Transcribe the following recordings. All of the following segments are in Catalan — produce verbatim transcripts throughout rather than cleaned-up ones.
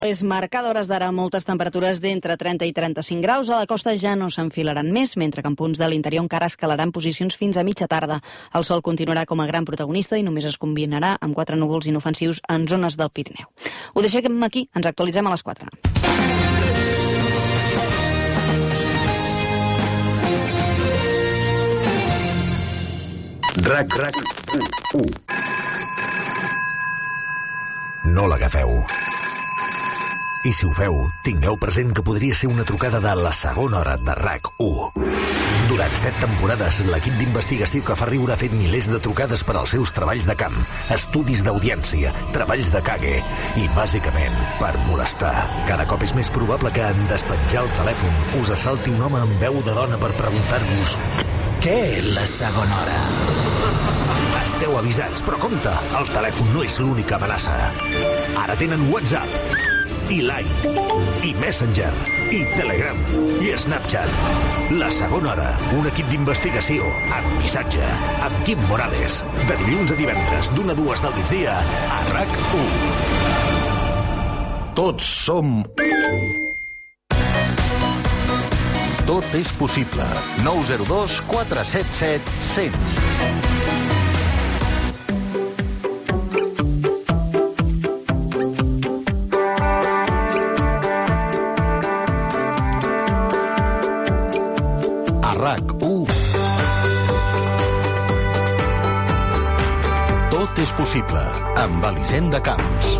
És marcada a hores d'ara moltes temperatures d'entre trenta i trenta-cinc graus. A la costa ja no s'enfilaran més, mentre que en punts de l'interior encara escalaran posicions fins a mitja tarda. El sol continuarà com a gran protagonista i només es combinarà amb quatre núvols inofensius en zones del Pirineu. Ho deixem aquí, ens actualitzem a les quatre. RAC, RAC, u, u. No l'agafeu. I si ho feu, tingueu present que podria ser una trucada de la segona hora de RAC u. Durant set temporades, l'equip d'investigació que fa riure ha fet milers de trucades per als seus treballs de camp, estudis d'audiència, treballs de cague i, bàsicament, per molestar. Cada cop és més probable que, en despenjar el telèfon, us assalti un home amb veu de dona per preguntar-vos què és la segona hora? Esteu avisats, però compte, el telèfon no és l'única amenaça. Ara tenen WhatsApp, i Line, i Messenger, i Telegram, i Snapchat. La segona hora, un equip d'investigació amb missatge, amb Quim Morales. De dilluns a divendres, d'una a dues del migdia, a RAC u. Tots som u. Tot és possible. nou zero dos quatre set set cent. RAC u. Tot és possible, amb Elisenda Camps.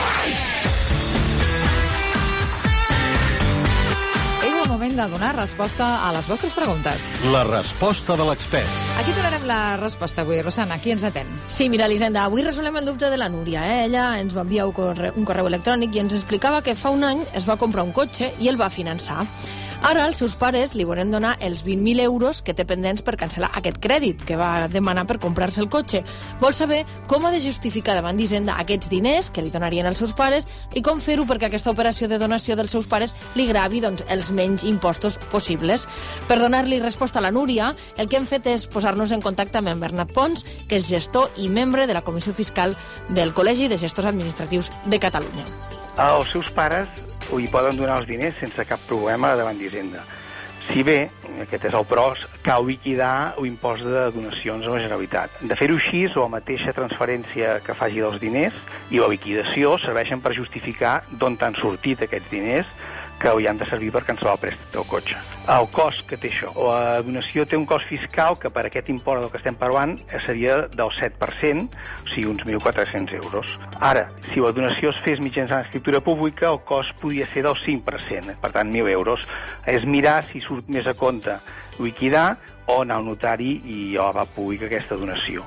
És el moment de donar resposta a les vostres preguntes. La resposta de l'expert. Aquí donarem la resposta avui. Rosana, qui ens atén? Sí, mira, Elisenda, avui resolem el dubte de la Núria. Eh? Ella ens va enviar un correu, un correu electrònic i ens explicava que fa un any es va comprar un cotxe i el va finançar. Ara els seus pares li volen donar els vint mil euros que té pendents per cancel·lar aquest crèdit que va demanar per comprar-se el cotxe. Vol saber com ha de justificar davant d'Hisenda aquests diners que li donarien els seus pares i com fer-ho perquè aquesta operació de donació dels seus pares li gravi doncs, els menys impostos possibles. Per donar-li resposta a la Núria, el que hem fet és posar-nos en contacte amb en Bernat Pons, que és gestor i membre de la Comissió Fiscal del Col·legi de Gestors Administratius de Catalunya. Els seus pares hi poden donar els diners sense cap problema davant d'Hisenda. Si bé, aquest és el pros, cal liquidar l'impost de donacions a la Generalitat. De fer-ho així, la mateixa transferència que faci dels diners i la liquidació serveixen per justificar d'on han sortit aquests diners que li han de servir per cancel·lar el préstec del cotxe. El cost que té això. La donació té un cost fiscal que per aquest import del que estem parlant seria del set per cent, o sigui, uns mil quatre-cents euros. Ara, si la donació es fes mitjançant escriptura pública, el cost podria ser del cinc per cent, per tant, mil euros. És mirar si surt més a compte liquidar o anar al notari i elevar pública aquesta donació.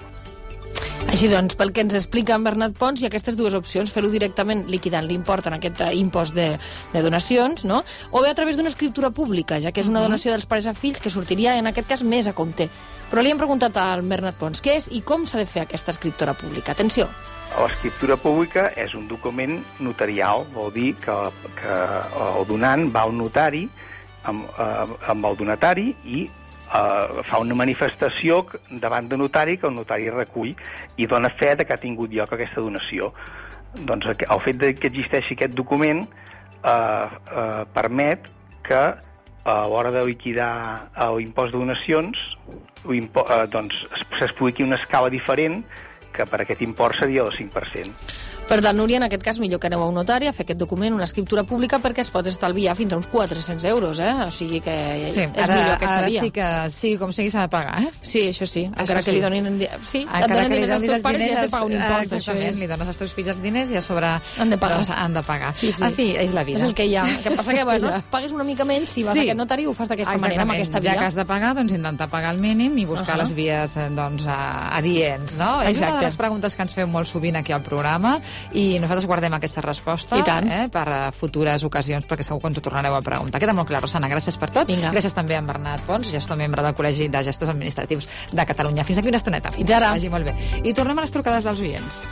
Així doncs, pel que ens explica en Bernat Pons, hi ha aquestes dues opcions, fer-ho directament liquidant l'import en aquest impost de, de donacions, no? O bé a través d'una escriptura pública, ja que és una donació dels pares a fills que sortiria, en aquest cas, més a compte. Però li hem preguntat al Bernat Pons què és i com s'ha de fer aquesta escriptura pública. Atenció. L'escriptura pública és un document notarial, vol dir que, que el donant va al notari amb, amb el donatari i Uh, fa una manifestació davant de notari que el notari recull i dona fe de que ha tingut lloc aquesta donació. Doncs el fet de que existeixi aquest document uh, uh, permet que a l'hora de liquidar l'impost de donacions uh, doncs s'expliqui una escala diferent que per aquest import seria el cinc per cent. Per tant, Núria, en aquest cas, millor que aneu a un notari a fer aquest document, una escriptura pública, perquè es pot estalviar fins a uns quatre-cents euros, eh? O sigui que sí, és ara, millor aquesta ara via. sí que sigui com sigui s'ha de pagar, eh? Sí, això sí. Encara això que sí. li donin... Sí, encara et donen que li diners als donis teus els pares diners, i has de pagar un impost. exactament, Això és. li dones als teus fills els diners i a sobre Han de pagar. Doncs, han de pagar. Sí, sí. En fi, és la vida. És el que hi ha. El que passa que, bueno, Ja. pagues una mica menys, si vas Sí. a aquest notari ho fas d'aquesta manera, amb aquesta Ja via. que has de pagar, doncs intentar pagar el mínim i buscar Uh-huh. les vies eh, doncs, a- adients, no? És una Exacte. de les preguntes que ens feu molt sovint aquí al programa i nosaltres guardem aquesta resposta I tant. eh, per a futures ocasions, perquè segur que ens ho tornareu a preguntar. Queda molt clar, Rosana, gràcies per tot. Vinga. Gràcies també a en Bernat Pons, gestor membre del Col·legi de Gestors Administratius de Catalunya. Fins aquí una estoneta. Fins ara. Vagi molt bé. I tornem a les trucades dels oients.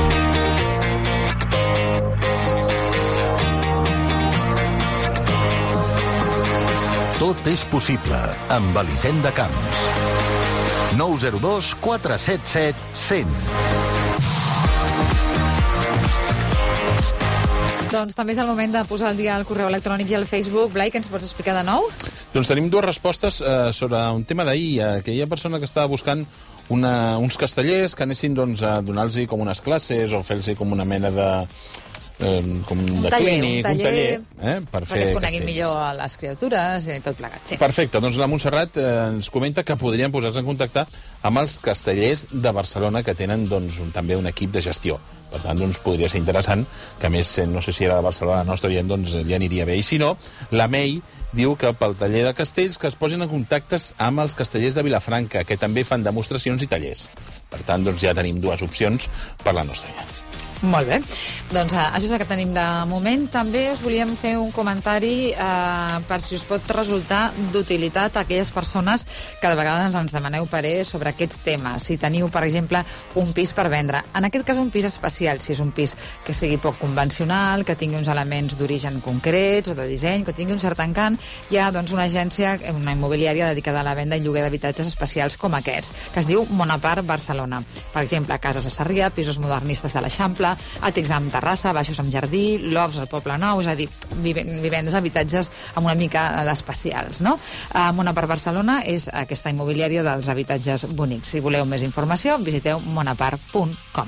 Tot és possible, amb Elisenda Camps. nou zero dos quatre set set cent. Doncs també és el moment de posar al dia el correu electrònic i el Facebook. Blai, què ens pots explicar de nou? Doncs tenim dues respostes eh, sobre un tema d'ahir, eh, que hi ha persona que estava buscant una, uns castellers que anessin doncs, a donar-los com unes classes o fer-los com una mena de... Eh, com de taller, clínic, un taller, un taller eh, per perquè fer es coneguin castells. millor a les criatures i tot plegat. Sí. Perfecte, doncs la Montserrat eh, ens comenta que podrien posar-se en contacte amb els castellers de Barcelona que tenen doncs, un, també un equip de gestió. Per tant, doncs, podria ser interessant, que a més, no sé si era de Barcelona, la nostra gent, doncs ja aniria bé. I si no, la Mei diu que pel taller de castells que es posin en contactes amb els castellers de Vilafranca, que també fan demostracions i tallers. Per tant, doncs ja tenim dues opcions per la nostra gent. Molt bé. Doncs uh, això és el que tenim de moment. També us volíem fer un comentari uh, per si us pot resultar d'utilitat a aquelles persones que de vegades ens demaneu parer sobre aquests temes. Si teniu, per exemple, un pis per vendre. En aquest cas, un pis especial. Si és un pis que sigui poc convencional, que tingui uns elements d'origen concrets o de disseny, que tingui un cert encant, hi ha doncs, una agència, una immobiliària dedicada a la venda i lloguer d'habitatges especials com aquests, que es diu Monapar Barcelona. Per exemple, cases a Sarrià, pisos modernistes de l'Eixample, àtics amb terrassa, baixos amb jardí, lofts al Poble Nou, és a dir, vivendes, habitatges amb una mica d'especials, no? A Monapar Barcelona és aquesta immobiliària dels habitatges bonics. Si voleu més informació, visiteu monapar punt com.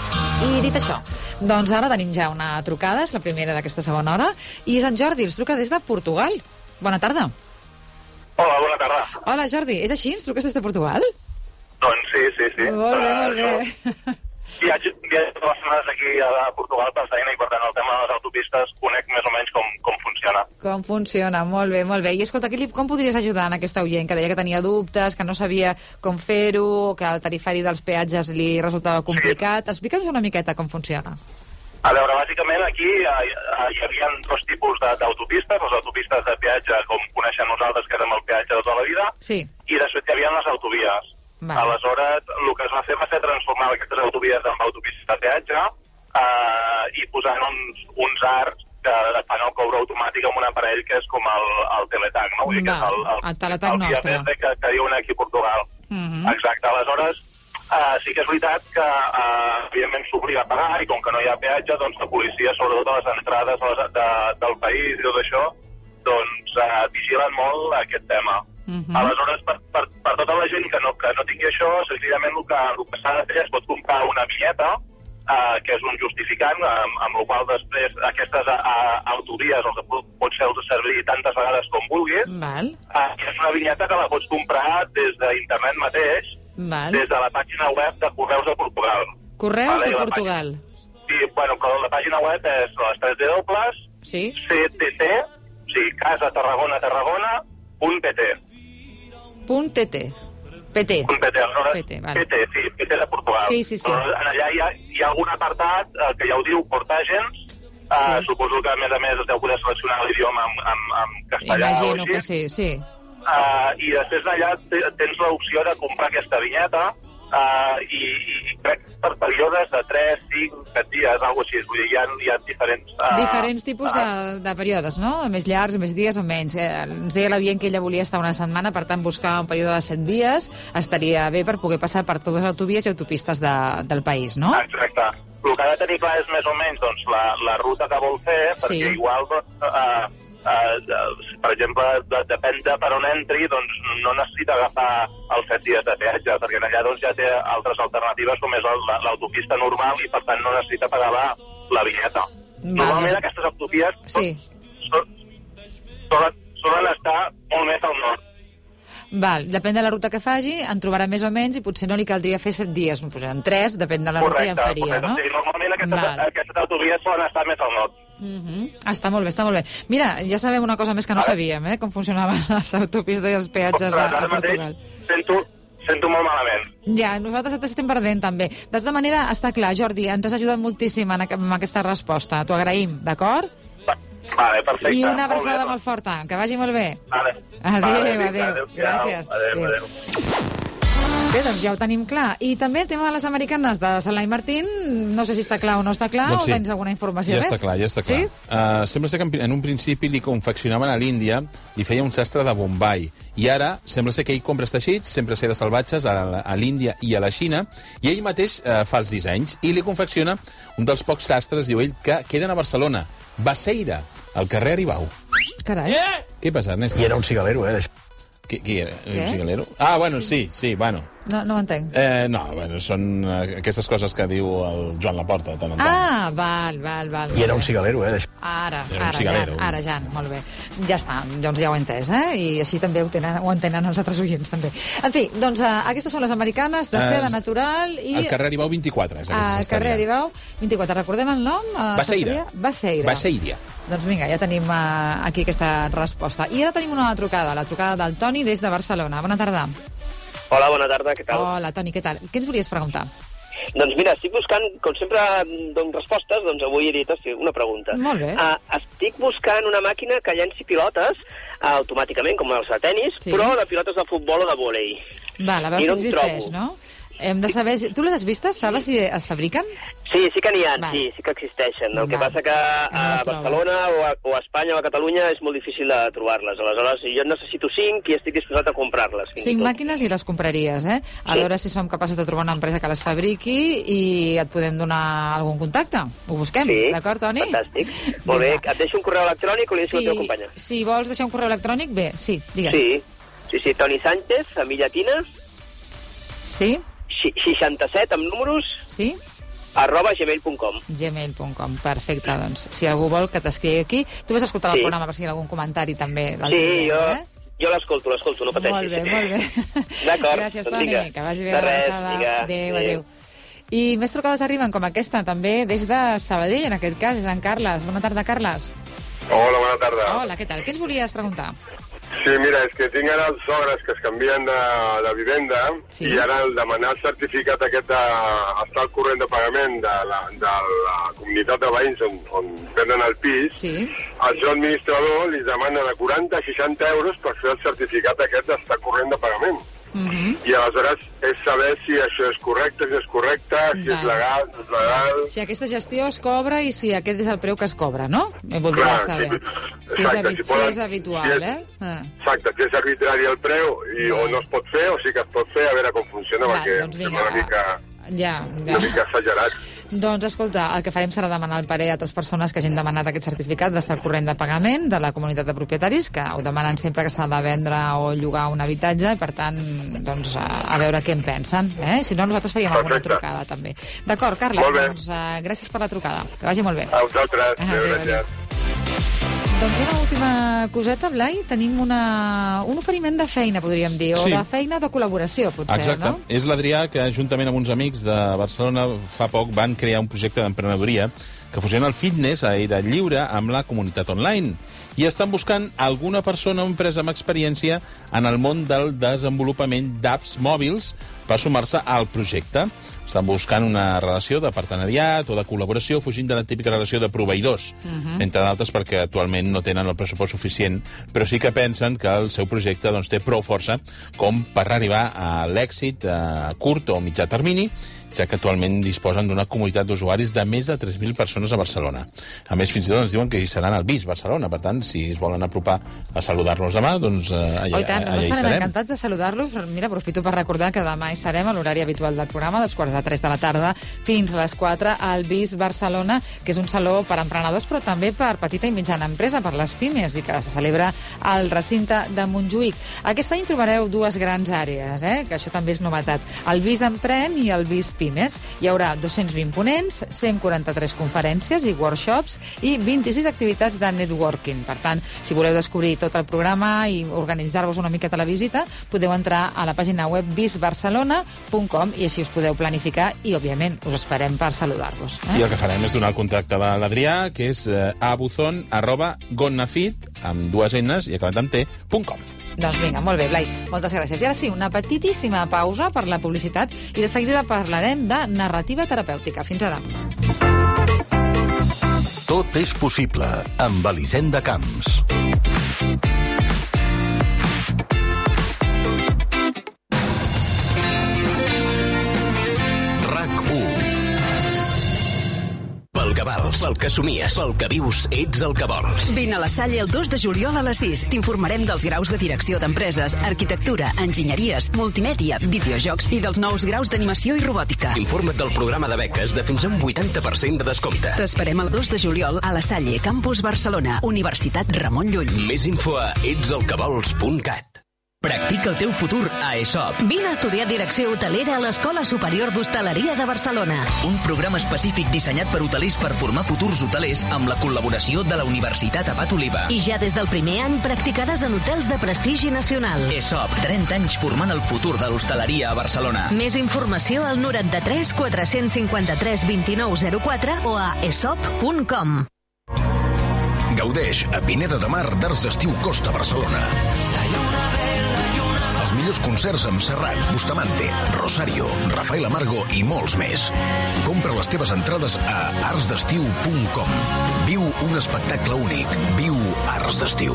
I dit això, doncs ara tenim ja una trucada, és la primera d'aquesta segona hora, i és en Jordi, ens truca des de Portugal. Bona tarda. Hola, bona tarda. Hola, Jordi, és així? Ens truques des de Portugal? Doncs sí, sí, sí. Molt bé, uh, molt bé. Viatge, viatge de les setmanes aquí a Portugal per feina i, per tant, el tema de les autopistes conec més o menys com, com funciona. Com funciona, molt bé, molt bé. I escolta, Quilip, com podries ajudar en aquesta oient que deia que tenia dubtes, que no sabia com fer-ho, que el tarifari dels peatges li resultava complicat? Sí. Explica'ns una miqueta com funciona. A veure, bàsicament aquí hi, hi havia dos tipus d'autopistes, les autopistes de peatge, com coneixem nosaltres, que érem el peatge de tota la vida, sí. I després hi havia les autovies. Vale. Aleshores, el que es va fer va ser transformar aquestes autovies en autopistes de peatge eh, i posant uns, uns arcs que fan el coure automàtic amb un aparell que és com el, el Teletag, no? Vull dir que és el, el, el Teletag el nostre. Que, que diuen aquí a Portugal. Uh -huh. Exacte. Aleshores, eh, sí que és veritat que eh, evidentment s'obliga a pagar i com que no hi ha peatge, doncs la policia, sobretot a les entrades de, de, del país i tot això, doncs eh, vigilen molt aquest tema. Uh -huh. Aleshores, per, per, per tota la gent que no, que no tingui això, senzillament el que, el que s'ha de fer és pot comprar una vinyeta, eh, que és un justificant, amb, amb el qual després aquestes a, a, autovies els pots fer servir tantes vegades com vulguis. Val. Eh, és una vinyeta que la pots comprar des d'internet mateix, Val. Des de la pàgina web de Correus de Portugal. Correus vale? de Portugal. Sí, bueno, però la pàgina web és les tres dobles, sí. C T T, o sigui, Casa Tarragona, Tarragona, punt P T. Punt T T. P T. Punt P T, aleshores, P T, vale. P T, sí, P T de Portugal. Sí, sí, sí. Però allà hi ha, hi ha algun apartat eh, que ja ho diu Portàgens, eh, sí. Suposo que a més a més es deu poder seleccionar l'idioma en, en, en castellà. Imagino o així. que sí, sí. Uh, I després d'allà tens l'opció de comprar aquesta vinyeta uh, i, i crec per períodes de tres, cinc, set dies, alguna cosa així. Vull dir, hi ha, hi ha diferents... Uh, diferents tipus uh, de, de períodes, no? Més llargs, més dies o menys. Eh, ens deia l'avient que ella volia estar una setmana, per tant, buscar un període de set dies estaria bé per poder passar per totes les autovies i autopistes de, del país, no? Exacte. El que ha de tenir clar és més o menys doncs, la, la ruta que vol fer, perquè sí. igual... Uh, Uh, per exemple, de, depèn de per on entri, doncs no necessita agafar els set dies de peatge, perquè allà doncs, ja té altres alternatives com és l'autopista normal i per tant no necessita pagar la, la vinyeta. Vale. Normalment aquestes autopies sí. solen, solen estar molt més al nord. Val, depèn de la ruta que faci, en trobarà més o menys i potser no li caldria fer set dies, no posarem tres, depèn de la correcte, ruta i en faria, correcte, no? Sí, normalment aquestes, aquestes autovies solen estar més al nord. Uh -huh. Està molt bé, està molt bé. Mira, ja sabem una cosa més que no vale. sabíem, eh? Com funcionaven les autopistes i els peatges a, a Portugal. Sento, sento molt malament. Ja, nosaltres et estem perdent, també. De tota manera, està clar, Jordi, ens has ajudat moltíssim en, amb aquesta resposta. T'ho agraïm, d'acord? Vale, perfecte. I una abraçada molt, molt forta. Que vagi molt bé. Vale. Adéu, vale, adéu. adéu. adéu. Gràcies. Adéu, adéu. Bé, doncs ja ho tenim clar. I també el tema de les americanes de Salai Martín, no sé si està clar o no està clar, doncs sí. o tens alguna informació ja més? Ja està clar, ja està clar. Sí? Uh, sembla ser que en un principi li confeccionaven a l'Índia, li feia un sastre de Bombay, i ara sembla ser que ell compra els teixits, sempre ser de salvatges, a, a l'Índia i a la Xina, i ell mateix uh, fa els dissenys, i li confecciona un dels pocs sastres, diu ell, que queden a Barcelona. Baseira, al carrer Aribau. Carai. Eh? Què passa, Ernest? I era un cigalero, eh? Qui, qui era? Què? Un cigalero? Ah, bueno, sí, sí, bueno. No, no ho entenc. Eh, no, bueno, són eh, aquestes coses que diu el Joan Laporta, de tant en tant. Ah, val, val, val. I era un cigalero, eh? Ara, Era un ara, cigalero. Jan, ara, Jan, molt bé. Ja està, doncs ja ho he entès, eh? I així també ho, tenen, ho entenen els altres oients, també. En fi, doncs uh, aquestes són les americanes, de seda Eh, natural i... Al carrer Aribau vint-i-quatre, és aquesta Al carrer història. Aribau vint-i-quatre. Recordem el nom? Uh, Baseira. Baseira. Baseira. Doncs vinga, ja tenim uh, aquí aquesta resposta. I ara tenim una trucada, la trucada del Toni des de Barcelona. Bona tarda. Hola, bona tarda, què tal? Hola, Toni, què tal? Què ens volies preguntar? Doncs mira, estic buscant, com sempre dono respostes, doncs avui he dit, hosti, una pregunta. Molt bé. Uh, estic buscant una màquina que llenci pilotes uh, automàticament, com els de tennis, Sí. però de pilotes de futbol o de vòlei. Val, a veure I si no en existeix, trobo. no? Hem de saber... Tu les has vistes? Sabes si es fabriquen? Sí, sí que n'hi ha, Val. sí, sí que existeixen. El que Val. passa que a No les trobes. Barcelona o a, o a Espanya o a Catalunya és molt difícil de trobar-les. Aleshores, jo en necessito cinc i estic disposat a comprar-les. fins i Cinc tot. màquines i les compraries, eh? A Sí. veure si som capaços de trobar una empresa que les fabriqui i et podem donar algun contacte. Ho busquem, Sí, d'acord, Toni? fantàstic. Molt bé, Vinga. et deixo un correu electrònic o li deixo Si, la teva companya? si vols deixar un correu electrònic, bé, sí, digues. Sí, sí, sí, Toni Sánchez, a Millatina, Sí? xi- seixanta-set amb números, Sí? arroba gmail punt com. gmail punt com, perfecte, doncs. Si algú vol que t'escrigui aquí... Tu vas escoltar Sí. el programa per si hi ha algun comentari també. dels Sí, oients, jo, eh? jo l'escolto, l'escolto, no pateixis. Molt bé, molt bé. D'acord, Gràcies, doncs Toni, vinga. que vagi bé De la res, passada. vinga, Adéu, adéu. adéu. I més trucades arriben com aquesta, també des de Sabadell, en aquest cas, és en Carles. Bona tarda, Carles. Hola, bona tarda. Hola, què tal? Què ens volies preguntar? Sí, mira, és que tinc ara els sogres que es canvien de, de vivenda Sí. i ara el demanar el certificat aquest de estar al corrent de pagament de la, de la comunitat de veïns on, on tenen el pis, Sí. el seu administrador li demana de quaranta a seixanta euros per fer el certificat aquest d'estar al corrent de pagament. Uh -huh. I aleshores és saber si això és correcte, si és correcte, si Val. és legal, si és legal... Si aquesta gestió es cobra i si aquest és el preu que es cobra, no? Me voldria Clar, saber. sí. Si és, Exacte, habi si si poden- és habitual, si és- eh? Ah. Exacte, si és arbitrari el preu i, o no es pot fer, o sí que es pot fer, a veure com funciona, Val, perquè doncs em vinga, sembla una mica, Ja, ja. una mica exagerat. Doncs escolta, el que farem serà demanar el parer a altres persones que hagin demanat aquest certificat d'estar al corrent de pagament de la comunitat de propietaris, que ho demanen sempre que s'ha de vendre o llogar un habitatge, i per tant, doncs, a, a veure què en pensen. Eh? Si no, nosaltres faríem alguna Perfecte. trucada, també. D'acord, Carles, Molt bé. doncs uh, gràcies per la trucada. Que vagi molt bé. A vosaltres, Ah, adéu, adéu, gràcies. Doncs una última coseta, Blai. Tenim una, un oferiment de feina, podríem dir, o Sí. de feina de col·laboració, potser, Exacte. no? És l'Adrià que, juntament amb uns amics de Barcelona, fa poc van crear un projecte d'emprenedoria que fusiona el fitness a aire lliure amb la comunitat online. I estan buscant alguna persona o empresa amb experiència en el món del desenvolupament d'apps mòbils per sumar-se al projecte. Estan buscant una relació de partenariat o de col·laboració fugint de la típica relació de proveïdors, uh-huh. entre d'altres perquè actualment no tenen el pressupost suficient, però sí que pensen que el seu projecte doncs, té prou força com per arribar a l'èxit a curt o mitjà termini, ja que actualment disposen d'una comunitat d'usuaris de més de tres mil persones a Barcelona. A més, fins i tot ens diuen que hi seran al BIS Barcelona, per tant, si es volen apropar a saludar-los demà, doncs allà, Oh, i tant, allà hi estarem serem. encantats de saludar-los. Mira, aprofito per recordar que demà hi serem a l'horari habitual del programa, dels quarts de tres de la tarda fins a les quatre, al BIS Barcelona, que és un saló per emprenedors, però també per petita i mitjana empresa, per les pimes, i que se celebra al recinte de Montjuïc. Aquest any trobareu dues grans àrees, eh? Que això també és novetat. El BIS Empren i el BIS Pimes. Hi haurà dos-cents vint ponents, cent quaranta-tres conferències i workshops i vint-i-sis activitats de networking. Per tant, si voleu descobrir tot el programa i organitzar-vos una miqueta la visita, podeu entrar a la pàgina web bisbarcelona punt com i així us podeu planificar i, òbviament, us esperem per saludar-vos. I Eh? el que farem és donar el contacte de l'Adrià, que és eh, abuzon arroba gonnafit, amb dues enes i acabat amb t, punt com. Doncs vinga, molt bé, Blai, moltes gràcies. I ara sí, una petitíssima pausa per la publicitat i de seguida parlarem de narrativa terapèutica. Fins ara. Tot és possible amb Elisenda Camps. RAC u. Pel Cabal. vols, pel que somies, pel que vius, ets el que vols. Vine a la Salle el dos de juliol a les sis. T'informarem dels graus de direcció d'empreses, arquitectura, enginyeries, multimèdia, videojocs i dels nous graus d'animació i robòtica. Informa't del programa de beques de fins a un vuitanta per cent de descompte. T'esperem el dos de juliol a la Salle, Campus Barcelona, Universitat Ramon Llull. Més info a etselquevols punt cat. Practica el teu futur a ESOP. Vine a estudiar direcció hotelera a l'Escola Superior d'Hostaleria de Barcelona. Un programa específic dissenyat per hotelers per formar futurs hotelers amb la col·laboració de la Universitat Abat Oliva. I ja des del primer any practicaràs en hotels de prestigi nacional. ESOP, trenta anys formant el futur de l'hostaleria a Barcelona. Més informació al noranta-tres quatre-cents cinquanta-tres vint-i-nou zero quatre o a esop punt com. Gaudeix a Pineda de Mar d'Arts d'Estiu Costa Barcelona. Els millors concerts amb Serrat, Bustamante, Rosario, Rafael Amargo i molts més. Compra les teves entrades a arts d'estiu punt com. Viu un espectacle únic. Viu Arts d'Estiu.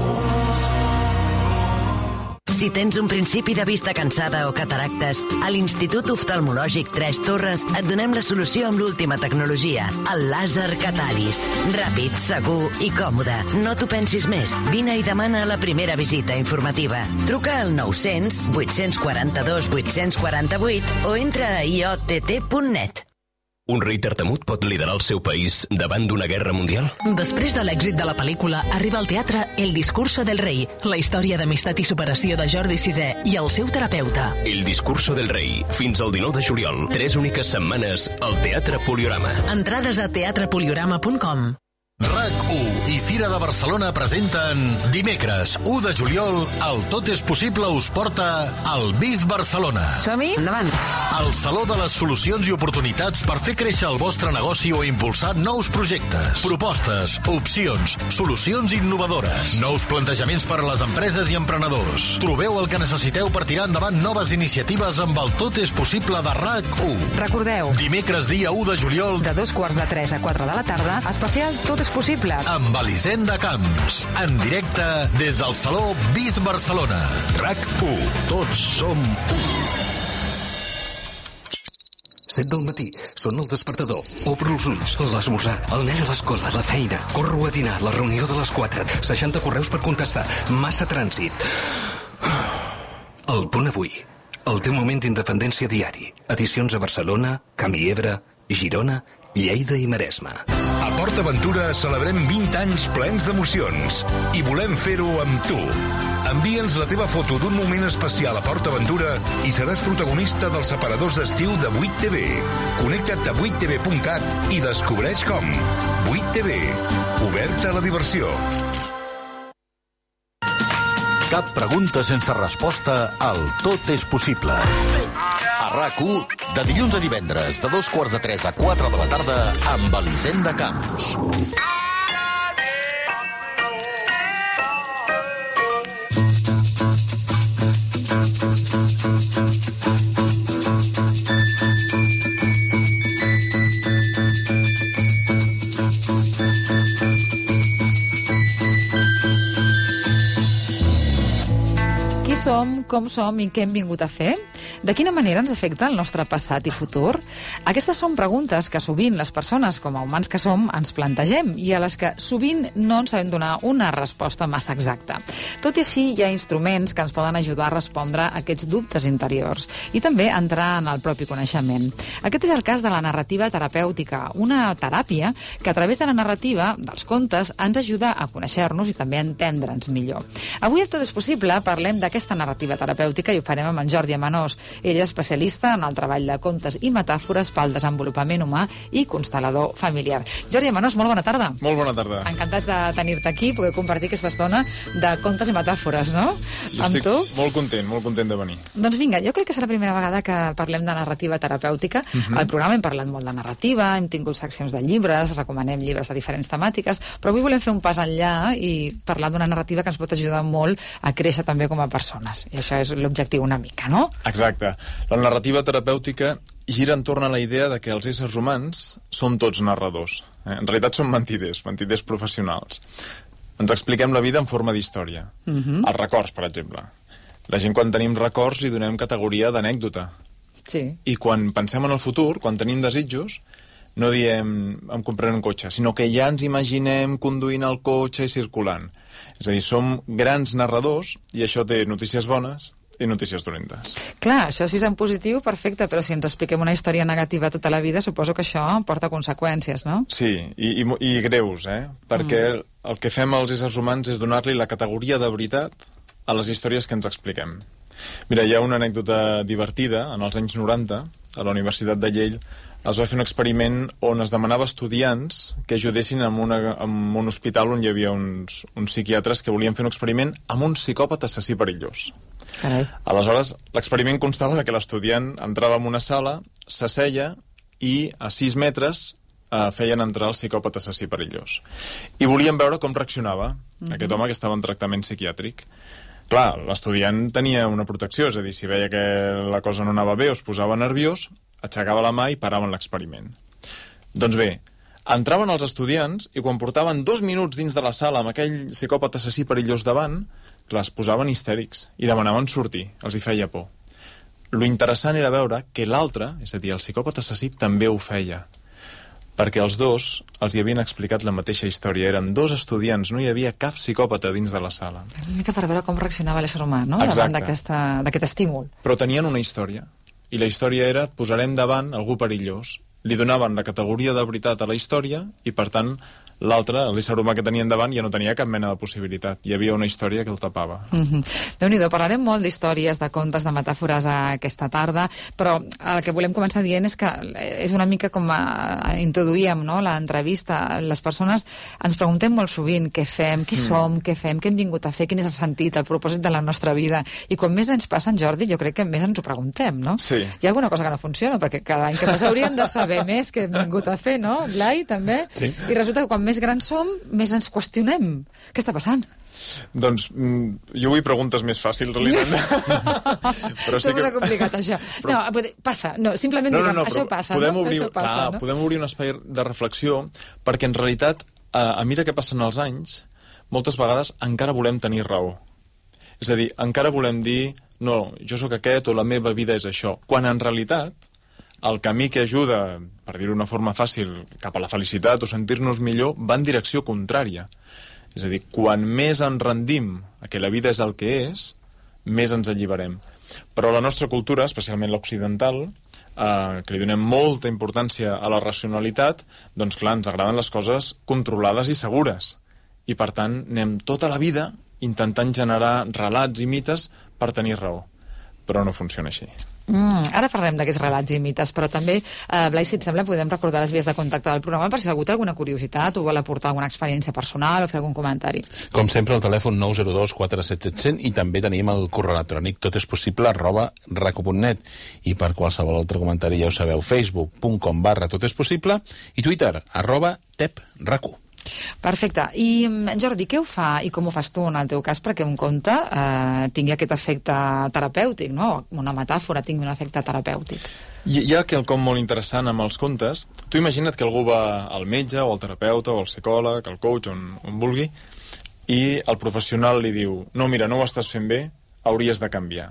Si tens un principi de vista cansada o cataractes, a l'Institut Oftalmològic Tres Torres et donem la solució amb l'última tecnologia, el làser Catalis. Ràpid, segur i còmode. No t'ho pensis més. Vine i demana la primera visita informativa. Truca al nou-cents vuit-cents quaranta-dos vuit-cents quaranta-vuit o entra a i o te te punt net. Un rei tartamut pot liderar el seu país davant d'una guerra mundial? Després de l'èxit de la pel·lícula, arriba al teatre El discurso del rei, la història d'amistat i superació de Jordi sisè i el seu terapeuta. El discurso del rei, fins al dinou de juliol, tres úniques setmanes al Teatre Poliorama. Entrades a teatre poliorama punt com. RAC u i Fira de Barcelona presenten dimecres u de juliol el Tot és possible us porta al Biz Barcelona. Som-hi? Endavant. El Saló de les Solucions i Oportunitats per fer créixer el vostre negoci o impulsar nous projectes, propostes, opcions, solucions innovadores, nous plantejaments per a les empreses i emprenedors. Trobeu el que necessiteu per tirar endavant noves iniciatives amb el Tot és possible de RAC u. Recordeu, dimecres dia u de juliol de dos quarts de tres a quatre de la tarda, especial Tot és possible. Amb Elisenda Camps, en directe des del Saló Biz Barcelona. RAC u. Tots som u. set del matí, sona el despertador. Obro els ulls, l'esmorzar, el nen a l'escola, la feina. Corro a dinar, la reunió de les quatre. seixanta correus per contestar. Massa trànsit. El punt avui. El teu moment d'independència diari. Edicions a Barcelona, Camp Ebre, Girona, Lleida i Maresme. A Port Aventura celebrem vint anys plens d'emocions i volem fer-ho amb tu. Envia'ns la teva foto d'un moment especial a Port Aventura i seràs protagonista dels separadors d'estiu de vuit te ve. Connecta't a vuit te ve punt cat i descobreix com. vuit te ve. Oberta a la diversió. Cap pregunta sense resposta al Tot és possible. A RAC u, de dilluns a divendres, de dos quarts de tres a quatre de la tarda, amb Elisenda Camps. Qui som, com som i què hem vingut a fer? De quina manera ens afecta el nostre passat i futur? Aquestes són preguntes que sovint les persones, com a humans que som, ens plantegem i a les que sovint no ens sabem donar una resposta massa exacta. Tot i així, hi ha instruments que ens poden ajudar a respondre a aquests dubtes interiors i també entrar en el propi coneixement. Aquest és el cas de la narrativa terapèutica, una teràpia que a través de la narrativa, dels contes, ens ajuda a conèixer-nos i també a entendre'ns millor. Avui a Tot és possible parlem d'aquesta narrativa terapèutica i ho farem amb en Jordi Amanós. Ell és especialista en el treball de contes i metàfores pel desenvolupament humà i constel·lador familiar. Jordi Amanós, molt bona tarda. Molt bona tarda. Encantats de tenir-te aquí, poder compartir aquesta estona de contes i metàfores, no? Jo amb estic tu. molt content, molt content de venir. Doncs vinga, jo crec que serà la primera vegada que parlem de narrativa terapèutica. Uh -huh. Al programa hem parlat molt de narrativa, hem tingut seccions de llibres, recomanem llibres de diferents temàtiques, però avui volem fer un pas enllà i parlar d'una narrativa que ens pot ajudar molt a créixer també com a persones. I això és l'objectiu una mica, no? Exacte. La narrativa terapèutica gira entorn a la idea de que els éssers humans som tots narradors. Eh? En realitat som mentiders, mentiders professionals. Ens expliquem la vida en forma d'història. Uh-huh. Els records, per exemple. La gent, quan tenim records, li donem categoria d'anècdota. Sí. I quan pensem en el futur, quan tenim desitjos, no diem em compraré un cotxe, sinó que ja ens imaginem conduint el cotxe i circulant. És a dir, som grans narradors i això té notícies bones i notícies dolentes. Clar, això si és en positiu, perfecte, però si ens expliquem una història negativa tota la vida, suposo que això porta conseqüències, no? Sí, i, i, i greus, eh? Perquè mm. el que fem els éssers humans és donar-li la categoria de veritat a les històries que ens expliquem. Mira, hi ha una anècdota divertida. En els anys noranta, a la Universitat de Yale, es va fer un experiment on es demanava a estudiants que ajudessin en, una, en un hospital on hi havia uns, uns psiquiatres que volien fer un experiment amb un psicòpata assassí perillós. Carai. Aleshores, l'experiment constava de que l'estudiant entrava en una sala, s'asseia i a sis metres eh, feien entrar el psicòpata assassí perillós. I volien veure com reaccionava mm-hmm. aquest home que estava en tractament psiquiàtric. Clar, l'estudiant tenia una protecció, és a dir, si veia que la cosa no anava bé o es posava nerviós, aixecava la mà i paraven l'experiment. Doncs bé, entraven els estudiants i quan portaven dos minuts dins de la sala amb aquell psicòpata assassí perillós davant, clar, es posaven histèrics i demanaven sortir, els hi feia por. Lo interessant era veure que l'altre, és a dir, el psicòpata assassí, també ho feia. Perquè els dos els hi havien explicat la mateixa història. Eren dos estudiants, no hi havia cap psicòpata dins de la sala. Una mica per veure com reaccionava l'ésser humà, no? Exacte. Davant d'aquest estímul. Però tenien una història. I la història era, et posarem davant algú perillós. Li donaven la categoria de veritat a la història i, per tant, l'altre, l'ésser humà que tenien davant, ja no tenia cap mena de possibilitat. Hi havia una història que el tapava. Mm-hmm. Déu-n'hi-do, parlarem molt d'històries, de contes, de metàfores aquesta tarda, però el que volem començar dient és que és una mica com a, introduïem, no?, l'entrevista. Les persones ens preguntem molt sovint què fem, qui mm. som, què fem, què hem vingut a fer, quin és el sentit, el propòsit de la nostra vida. I quan més anys passen, Jordi, jo crec que més ens ho preguntem, no? Sí. Hi ha alguna cosa que no funciona, perquè cada any que passa hauríem de saber més què hem vingut a fer, no? Blai, també? Sí. I resulta que quan més grans som, més ens qüestionem. Què està passant? Doncs jo vull preguntes més fàcils, Elisenda. Però sé que... complicat, això. Però... No, passa. No, simplement no, no, no, diguem, això passa, podem no? Obrir, això passa, clar, no? Podem obrir un espai de reflexió, perquè en realitat, a, a mesura que passen els anys, moltes vegades encara volem tenir raó. És a dir, encara volem dir, no, jo sóc aquest o la meva vida és això. Quan en realitat el camí que ajuda, per dir-ho d'una forma fàcil, cap a la felicitat o sentir-nos millor, va en direcció contrària. És a dir, quan més ens rendim a que la vida és el que és, més ens alliberem. Però la nostra cultura, especialment l'occidental, eh, que li donem molta importància a la racionalitat, doncs clar, ens agraden les coses controlades i segures. I per tant, anem tota la vida intentant generar relats i mites per tenir raó. Però no funciona així. Mm, ara parlem d'aquests relats i mites, però també, eh, Blai, si et sembla, podem recordar les vies de contacte del programa per si algú té alguna curiositat o vol aportar alguna experiència personal o fer algun comentari. Com sempre, el telèfon nou zero dos quatre set set zero zero i també tenim el correu electrònic totespossible arroba raco punt net i per qualsevol altre comentari ja ho sabeu, facebook punt com barra totespossible i twitter arroba tepraco. Perfecte. I, Jordi, què ho fa i com ho fas tu en el teu cas perquè un conte eh, tingui aquest efecte terapèutic, no? Una metàfora tingui un efecte terapèutic? Hi, hi ha quelcom molt interessant amb els contes. Tu imagina't que algú va al metge o al terapeuta o al psicòleg, al coach, on, on vulgui, i el professional li diu, no, mira, no ho estàs fent bé, hauries de canviar.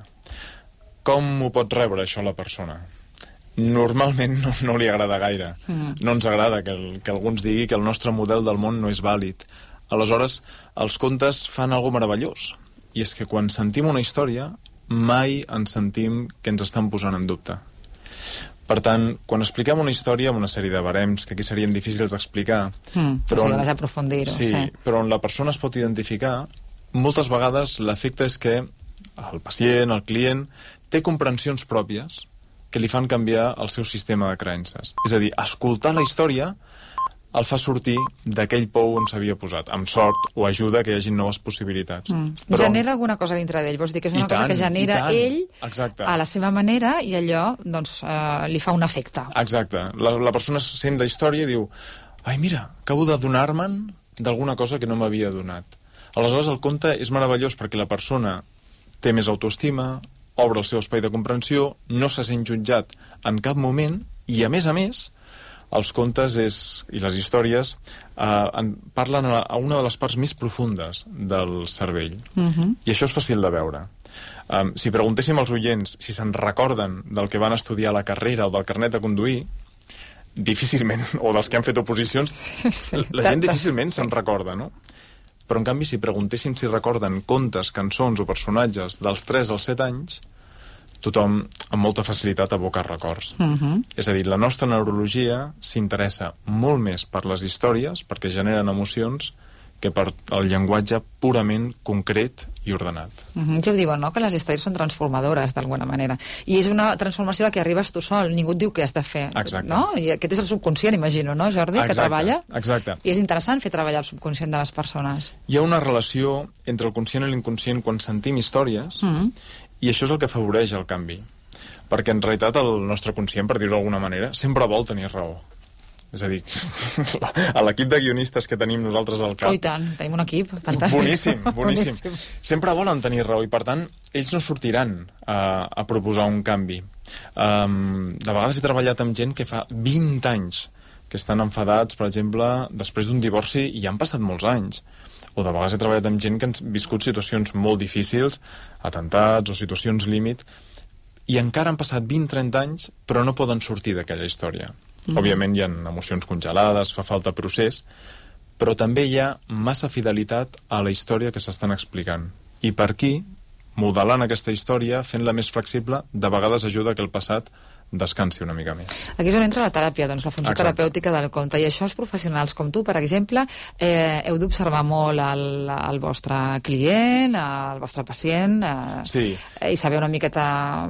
Com ho pot rebre això la persona? Normalment no, no li agrada gaire. Mm. No ens agrada que, el, que algú ens digui que el nostre model del món no és vàlid. Aleshores, els contes fan alguna meravellós. I és que quan sentim una història, mai ens sentim que ens estan posant en dubte. Per tant, quan expliquem una història amb una sèrie de barems, que aquí serien difícils d'explicar... Mm, però si on, vas aprofundir-ho. Sí, sí, però on la persona es pot identificar, moltes vegades l'efecte és que el pacient, el client, té comprensions pròpies que li fan canviar el seu sistema de creences. És a dir, escoltar la història el fa sortir d'aquell pou on s'havia posat. Amb sort o ajuda que hi hagi noves possibilitats. Mm. Però... genera alguna cosa dintre d'ell. Vols dir que és una I cosa tant, que genera ell Exacte. A la seva manera i allò doncs, eh, li fa un efecte. Exacte. La, la persona sent la història i diu ai, mira, acabo de donar-me'n d'alguna cosa que no m'havia donat. Aleshores, el conte és meravellós perquè la persona té més autoestima, obre el seu espai de comprensió, no se sent jutjat en cap moment i, a més a més, els contes és, i les històries eh, en, parlen a, a una de les parts més profundes del cervell. Uh-huh. I això és fàcil de veure. Um, si preguntéssim als oients si se'n recorden del que van estudiar a la carrera o del carnet de conduir, difícilment, o dels que han fet oposicions, sí, la gent difícilment se'n recorda, no? Però, en canvi, si preguntéssim si recorden contes, cançons o personatges dels tres als set anys, tothom amb molta facilitat aboca records. Uh-huh. És a dir, la nostra neurologia s'interessa molt més per les històries, perquè generen emocions, que per el llenguatge purament concret i ordenat. Uh-huh. Ja ho diuen, no?, que les històries són transformadores, d'alguna manera. I és una transformació a la que arribes tu sol, ningú et diu què has de fer. Exacte. No? I aquest és el subconscient, imagino, no, Jordi, exacte, que treballa? Exacte. I és interessant fer treballar el subconscient de les persones. Hi ha una relació entre el conscient i l'inconscient quan sentim històries, uh-huh. i això és el que afavoreix el canvi. Perquè, en realitat, el nostre conscient, per dir-ho d'alguna manera, sempre vol tenir raó. És a dir, a l'equip de guionistes que tenim nosaltres al cap... Oh, i tant, tenim un equip fantàstic. Boníssim, boníssim. boníssim. Sempre volen tenir raó i, per tant, ells no sortiran a, a proposar un canvi. Um, de vegades he treballat amb gent que fa vint anys que estan enfadats, per exemple, després d'un divorci i han passat molts anys. O de vegades he treballat amb gent que han viscut situacions molt difícils, atentats o situacions límit, i encara han passat vint a trenta anys, però no poden sortir d'aquella història. Mm. Òbviament hi ha emocions congelades, fa falta procés, però també hi ha massa fidelitat a la història que s'estan explicant. I per aquí, modelant aquesta història, fent-la més flexible, de vegades ajuda que el passat descansi una mica més. Aquí és on entra la teràpia, doncs, la funció Exacte. terapèutica del conte. I això els professionals com tu, per exemple, eh, heu d'observar molt el, el vostre client, el vostre pacient, eh, sí. i saber una miqueta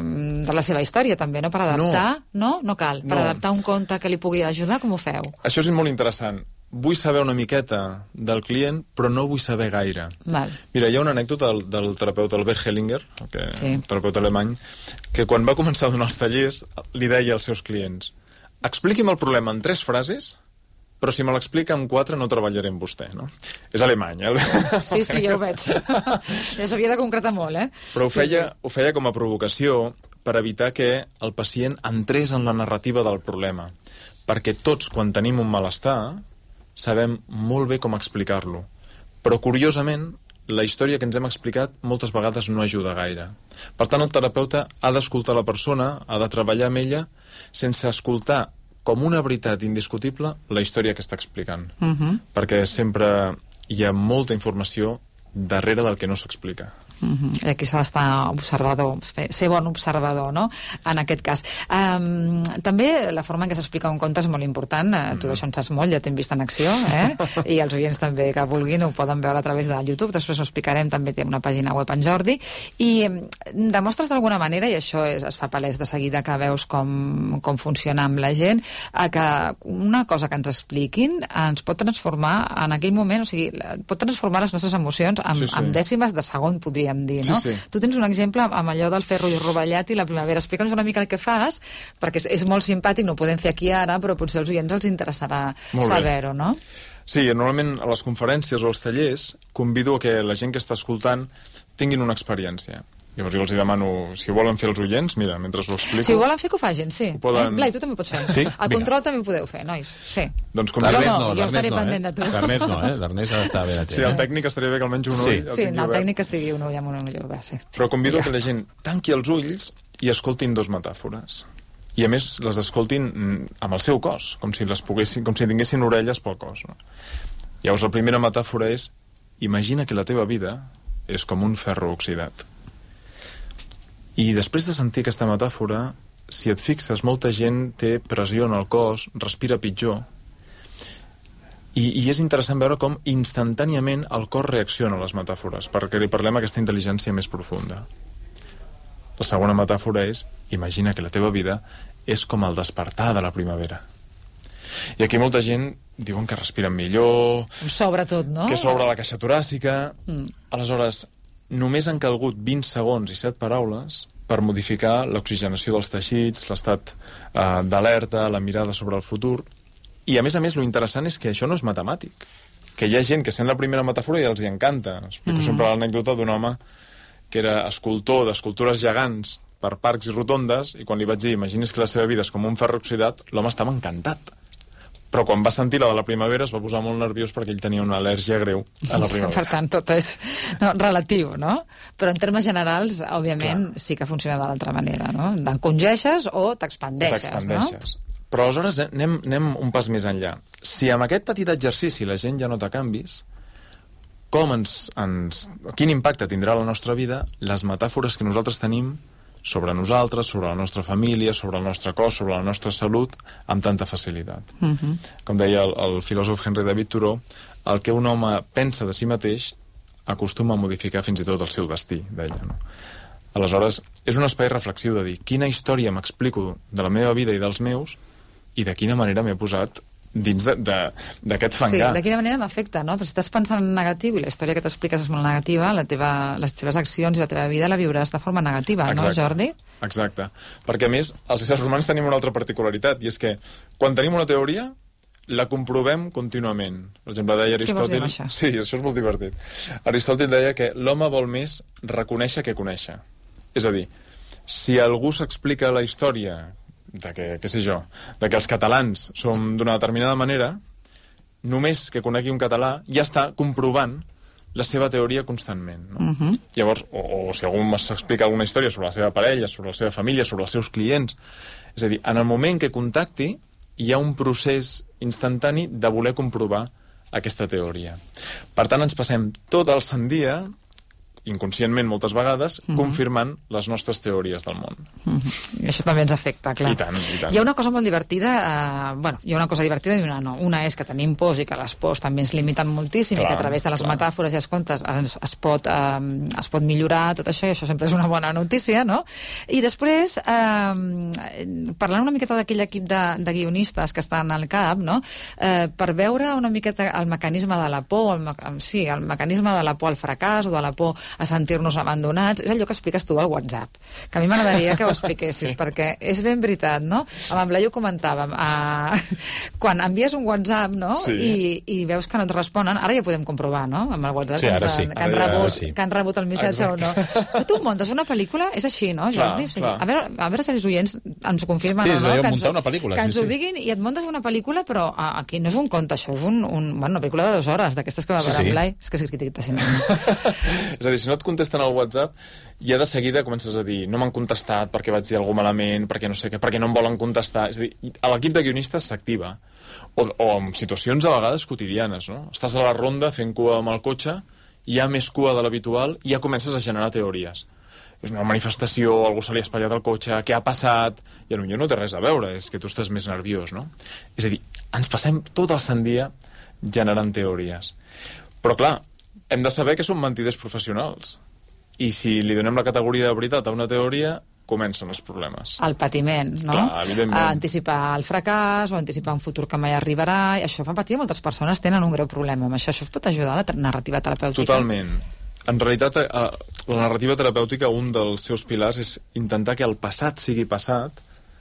de la seva història, també, no? Per adaptar, no? No, no cal. Per no. adaptar un conte que li pugui ajudar, com ho feu? Això és molt interessant. Vull saber una miqueta del client, però no vull saber gaire. Val. Mira, hi ha una anècdota del, del terapeuta Albert Hellinger, que, sí. terapeuta alemany, que quan va començar a donar els tallers li deia als seus clients: expliqui'm el problema en tres frases, però si me l'explica en quatre no treballaré amb vostè, no? És alemany, eh? Sí, sí, ja ho veig. Ja s'havia de concretar molt, eh? Però ho feia, sí, sí. ho feia com a provocació per evitar que el pacient entrés en la narrativa del problema. Perquè tots, quan tenim un malestar, sabem molt bé com explicar-lo. Però, curiosament, la història que ens hem explicat moltes vegades no ajuda gaire. Per tant, el terapeuta ha d'escoltar la persona, ha de treballar amb ella, sense escoltar com una veritat indiscutible la història que està explicant. Uh-huh. Perquè sempre hi ha molta informació darrere del que no s'explica. Uh-huh. I aquí s'ha d'estar observador, ser bon observador, no?, en aquest cas. Um, també la forma en què s'explica un conte és molt important. Uh, tu d'això en saps molt, ja t'hem vist en acció, eh? I els oients també que vulguin ho poden veure a través de YouTube, després ho explicarem, també té una pàgina web en Jordi, i demostres d'alguna manera, i això és, es fa palès de seguida que veus com, com funciona amb la gent, a que una cosa que ens expliquin ens pot transformar en aquell moment, o sigui, pot transformar les nostres emocions en, sí, sí. en dècimes de segon, podríem dir, no? Sí, sí. Tu tens un exemple amb allò del ferro i rovellat i la primavera. Explica'ns una mica el que fas, perquè és, és molt simpàtic, no ho podem fer aquí ara, però potser als oients els interessarà saber-ho, no? Sí, normalment a les conferències o als tallers convido a que la gent que està escoltant tinguin una experiència. Llavors jo els demano, si volen fer els oients, mira, mentre ho explico... Si ho volen fer, que ho facin, sí. Poden... Eh? Blai, tu també pots fer. Sí? El control també ho podeu fer, nois. Sí. Doncs com l'Ernest no, jo estaré no, pendent eh? de tu. L'Ernest no, eh? L'Ernest ha d'estar bé a Sí, el tècnic estaria bé que almenys un ull... Sí, sí el, el tècnic estigui un ull amb un ull obert, sí. Però convido ja. que la gent tanqui els ulls i escoltin dos metàfores. I a més les escoltin amb el seu cos, com si les poguessin, com si tinguessin orelles pel cos, no? Llavors la primera metàfora és: imagina que la teva vida és com un ferro oxidat. I després de sentir aquesta metàfora, si et fixes, molta gent té pressió en el cos, respira pitjor, i, i és interessant veure com instantàniament el cos reacciona a les metàfores, perquè li parlem aquesta intel·ligència més profunda. La segona metàfora és: imagina que la teva vida és com el despertar de la primavera. I aquí molta gent diuen que respiren millor, sobretot, no? Que s'obre la caixa toràcica. Mm. Aleshores, només han calgut vint segons i set paraules per modificar l'oxigenació dels teixits, l'estat eh, d'alerta, la mirada sobre el futur. I, a més a més, lo interessant és que això no és matemàtic. Que hi ha gent que sent la primera metàfora i els hi encanta. Explico mm-hmm. sempre l'anècdota d'un home que era escultor d'escultures gegants per parcs i rotondes, i quan li vaig dir, imagini's que la seva vida és com un ferro oxidat, l'home estava encantat. Però quan va sentir la de la primavera es va posar molt nerviós perquè ell tenia una al·lèrgia greu a la primavera. Per tant, tot és no, relatiu, no? Però en termes generals, òbviament, clar, sí que funciona de l'altra manera, no? T'encongeixes o t'expandeixes, t'expandeixes. No? Però aleshores anem, anem un pas més enllà. Si amb aquest petit exercici la gent ja nota canvis, com ens, ens, quin impacte tindrà la nostra vida les metàfores que nosaltres tenim sobre nosaltres, sobre la nostra família, sobre el nostre cos, sobre la nostra salut, amb tanta facilitat. Uh-huh. Com deia el, el filòsof Henry David Thoreau, el que un home pensa de si mateix acostuma a modificar fins i tot el seu destí, deia, no? Aleshores, és un espai reflexiu de dir quina història m'explico de la meva vida i dels meus i de quina manera m'he posat dins d'aquest fangar. Sí, de quina manera m'afecta, no? Però si estàs pensant en negatiu i la història que t'expliques és molt negativa, la teva, les teves accions i la teva vida la viuràs de forma negativa, exacte, no, Jordi? Exacte. Perquè, a més, els éssers humans tenim una altra particularitat, i és que quan tenim una teoria, la comprovem contínuament. Per exemple, deia Aristòtil... Què vols dir amb això? Sí, això és molt divertit. Aristòtil deia que l'home vol més reconèixer que conèixer. És a dir, si algú s'explica la història de que, què sé jo, de que els catalans som d'una determinada manera, només que conegui un català ja està comprovant la seva teoria constantment, no? Uh-huh. Llavors, o, o si algú s'explica alguna història sobre la seva parella, sobre la seva família, sobre els seus clients, és a dir, en el moment que contacti hi ha un procés instantani de voler comprovar aquesta teoria. Per tant, ens passem tot el sant dia, inconscientment moltes vegades, uh-huh, confirmant les nostres teories del món. Uh-huh. I això també ens afecta, clar. I tant, i tant. Hi ha una cosa molt divertida, eh, bueno, hi ha una cosa divertida i una no. Una és que tenim pors i que les pors també ens limiten moltíssim, clar, i que a través de les clar. metàfores i els contes es, es, pot, eh, es pot millorar tot això, i això sempre és una bona notícia, no? I després, eh, parlant una miqueta d'aquell equip de, de guionistes que estan al cap, no? Eh, per veure una miqueta el mecanisme de la por, el, sí, el mecanisme de la por al fracàs o de la por a sentir-nos abandonats, és allò que expliques tu al WhatsApp, que a mi m'agradaria que ho expliquessis, perquè és ben veritat, no? Amb en Blai ho comentàvem, uh, quan envies un WhatsApp, no? Sí. I, i veus que no et responen, ara ja podem comprovar, no? Amb el WhatsApp, sí, que, ara ens, sí. que, han ara rebut, sí. que han rebut el missatge Exacte. o no. Però tu muntes una pel·lícula, és així, no, Jordi? Clar, clar. A, veure, a veure si els oients ens ho confirmen sí, o no. Que ens, una pel·lícula, que ens sí, ho sí. diguin i et muntes una pel·lícula, però uh, aquí no és un conte, això és un, un, bueno, una pel·lícula de dues hores, d'aquestes que va veure sí, sí. en Blai. És que és crític de cinema. És a dir, si no et contesten al WhatsApp, ja de seguida comences a dir no m'han contestat perquè vaig dir alguna cosa malament, perquè no sé què, perquè no em volen contestar. És a dir, l'equip de guionistes s'activa. O, o en situacions a vegades quotidianes, no? Estàs a la ronda fent cua amb el cotxe, hi ha més cua de l'habitual i ja comences a generar teories. És una manifestació, algú se li ha espatllat el cotxe, què ha passat? I potser no té res a veure, és que tu estàs més nerviós, no? És a dir, ens passem tot el sant dia generant teories. Però clar, hem de saber que som mentiders professionals. I si li donem la categoria de veritat a una teoria, comencen els problemes. El patiment, no? Clar, evidentment. A anticipar el fracàs o anticipar un futur que mai arribarà. I això fa patir. Moltes persones tenen un greu problema amb això. Això pot ajudar a la narrativa terapèutica? Totalment. En realitat, la narrativa terapèutica, un dels seus pilars és intentar que el passat sigui passat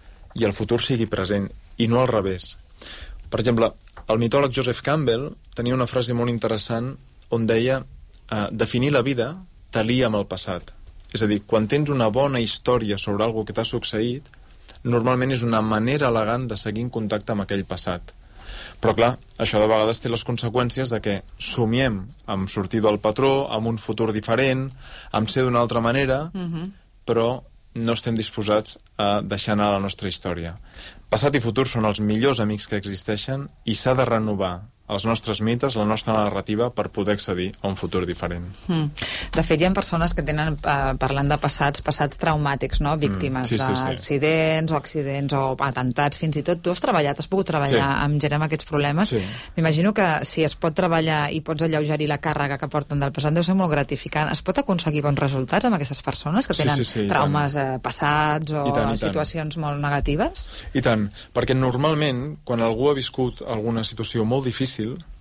i el futur sigui present, i no al revés. Per exemple, el mitòleg Joseph Campbell tenia una frase molt interessant on deia eh, definir la vida t'alia amb el passat. És a dir, quan tens una bona història sobre alguna que t'ha succeït, normalment és una manera elegant de seguir en contacte amb aquell passat. Però clar, això de vegades té les conseqüències de que somiem amb sortir del patró, amb un futur diferent, amb ser d'una altra manera, uh-huh. però no estem disposats a deixar anar la nostra història. Passat i futur són els millors amics que existeixen i s'ha de renovar els nostres mites, la nostra narrativa, per poder accedir a un futur diferent. Mm. De fet, hi ha persones que tenen, eh, parlant de passats, passats traumàtics, no? Víctimes mm, sí, sí, sí. d'accidents o accidents o atentats, fins i tot. Tu has treballat, has pogut treballar sí. amb gent amb aquests problemes. Sí. M'imagino que si es pot treballar i pots alleugerir la càrrega que porten del passat, deu ser molt gratificant. Es pot aconseguir bons resultats amb aquestes persones que tenen sí, sí, sí, traumes eh, passats o tant, situacions molt negatives? I tant, perquè normalment, quan algú ha viscut alguna situació molt difícil,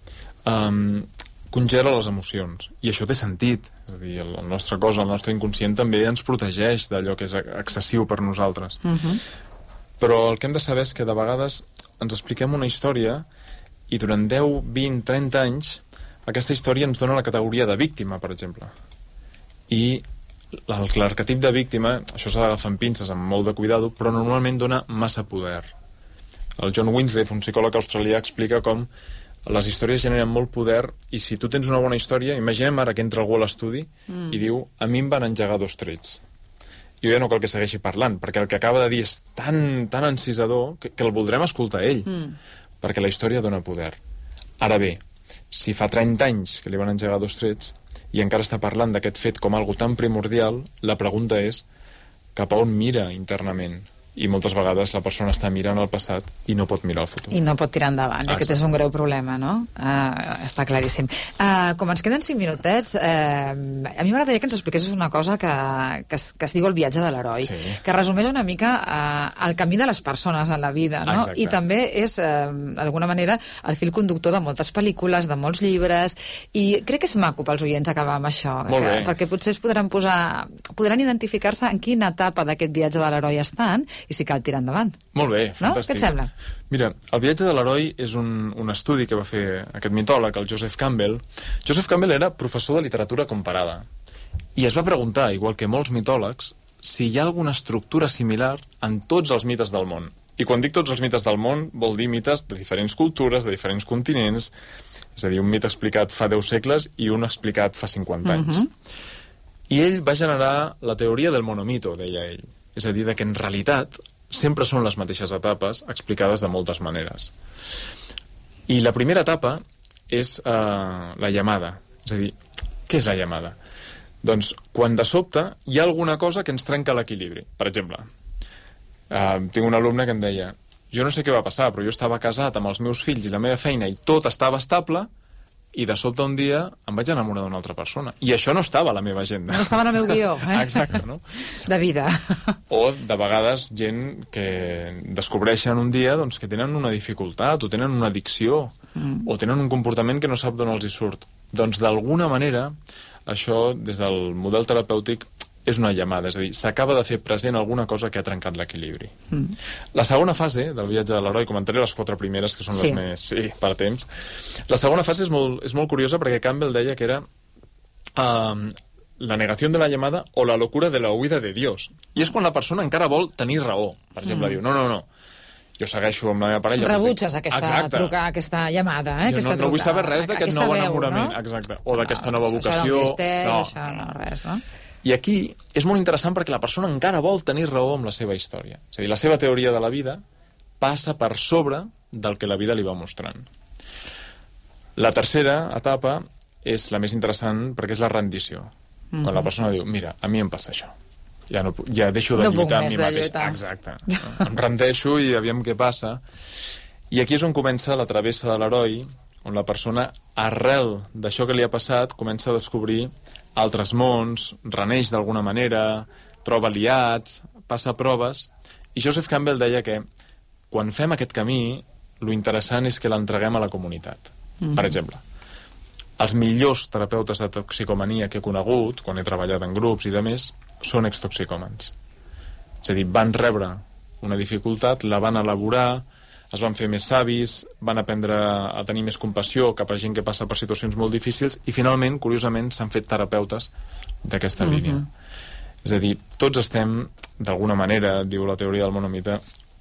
Um, congela les emocions, i això té sentit. És a dir, el, el nostre cos, el nostre inconscient també ens protegeix d'allò que és excessiu per nosaltres. Uh-huh. Però el que hem de saber és que de vegades ens expliquem una història i durant deu, vint, trenta anys aquesta història ens dona la categoria de víctima, per exemple. I l'arquetip de víctima, això s'ha d'agafar amb pinces, amb molt de cuidado, però normalment dona massa poder. El John Winsleff, un psicòleg australià, explica com les històries generen molt poder, i si tu tens una bona història, imaginem ara que entra algú a l'estudi mm. i diu, a mi em van engegar dos trets. jo ja no cal que segueixi parlant, perquè el que acaba de dir és tan, tan encisador que, que el voldrem escoltar ell, mm. perquè la història dona poder. Ara bé, si fa trenta anys que li van engegar dos trets i encara està parlant d'aquest fet com algo tan primordial, la pregunta és cap a on mira internament. I moltes vegades la persona està mirant al passat i no pot mirar al futur. I no pot tirar endavant. Ah, aquest és un greu problema, no? Uh, està claríssim. Uh, com ens queden cinc minutets, uh, a mi m'agradaria que ens expliquessis una cosa que, que, es, que es diu el viatge de l'heroi, sí. que resumeix una mica uh, el camí de les persones en la vida, no? Exacte. I també és, uh, d'alguna manera, el fil conductor de moltes pel·lícules, de molts llibres, i crec que és maco pels oients acabar amb això, que, perquè potser es podran posar, podran identificar-se en quina etapa d'aquest viatge de l'heroi estan, i si cal tirar endavant. Molt bé, fantàstic. No? Què et sembla? Mira, el viatge de l'heroi és un, un estudi que va fer aquest mitòleg, el Joseph Campbell. Joseph Campbell era professor de literatura comparada i es va preguntar, igual que molts mitòlegs, si hi ha alguna estructura similar en tots els mites del món. I quan dic tots els mites del món, vol dir mites de diferents cultures, de diferents continents, és a dir, un mite explicat fa deu segles i un explicat fa cinquanta anys. Uh-huh. I ell va generar la teoria del monomito, deia ell. És a dir, que en realitat sempre són les mateixes etapes explicades de moltes maneres. I la primera etapa és uh, la llamada. És a dir, què és la llamada? Doncs quan de sobte hi ha alguna cosa que ens trenca l'equilibri. Per exemple, uh, tinc un alumne que em deia jo no sé què va passar, però jo estava casat amb els meus fills i la meva feina i tot estava estable i de sobte un dia em vaig enamorar d'una altra persona. I això no estava a la meva agenda. No estava en el meu guió, eh? Exacte, no? De vida. O, de vegades, gent que descobreixen un dia doncs, que tenen una dificultat, o tenen una addicció, mm. o tenen un comportament que no sap d'on els hi surt. Doncs, d'alguna manera, això, des del model terapèutic, és una llamada, és a dir, s'acaba de fer present alguna cosa que ha trencat l'equilibri. Mm. La segona fase del viatge de l'heroi, comentaré les quatre primeres, que són sí. les més... Sí, per temps. La segona fase és molt, és molt curiosa perquè Campbell deia que era uh, la negació de la llamada o la locura de la huida de Dios. I és quan la persona encara vol tenir raó. Per exemple, mm. diu, no, no, no, jo segueixo amb la meva parella... Rebutges aquesta, trucar, aquesta llamada, eh? Jo aquesta no, no vull saber res d'aquest nou veu, enamorament. No? Exacte. O d'aquesta nova vocació. Això no existeix, no. això no, res, no? I aquí és molt interessant perquè la persona encara vol tenir raó amb la seva història. És a dir, la seva teoria de la vida passa per sobre del que la vida li va mostrant. La tercera etapa és la més interessant perquè és la rendició. Mm-hmm. Quan la persona diu, mira, a mi em passa això. Ja, no, ja deixo de no lluitar amb mi de mateix. Lluitar. Exacte. Em rendeixo i aviam què passa. I aquí és on comença la travessa de l'heroi, on la persona, arrel d'això que li ha passat, comença a descobrir altres mons, reneix d'alguna manera, troba aliats, passa proves, i Joseph Campbell deia que quan fem aquest camí, lo interessant és que l'entreguem a la comunitat. Mm-hmm. Per exemple, els millors terapeutes de toxicomania que he conegut, quan he treballat en grups i de més, són extoxicòmens. És a dir, van rebre una dificultat, la van elaborar, es van fer més savis, van aprendre a tenir més compassió cap a gent que passa per situacions molt difícils i finalment, curiosament, s'han fet terapeutes d'aquesta mm-hmm. línia. És a dir, tots estem, d'alguna manera, diu la teoria del monomite,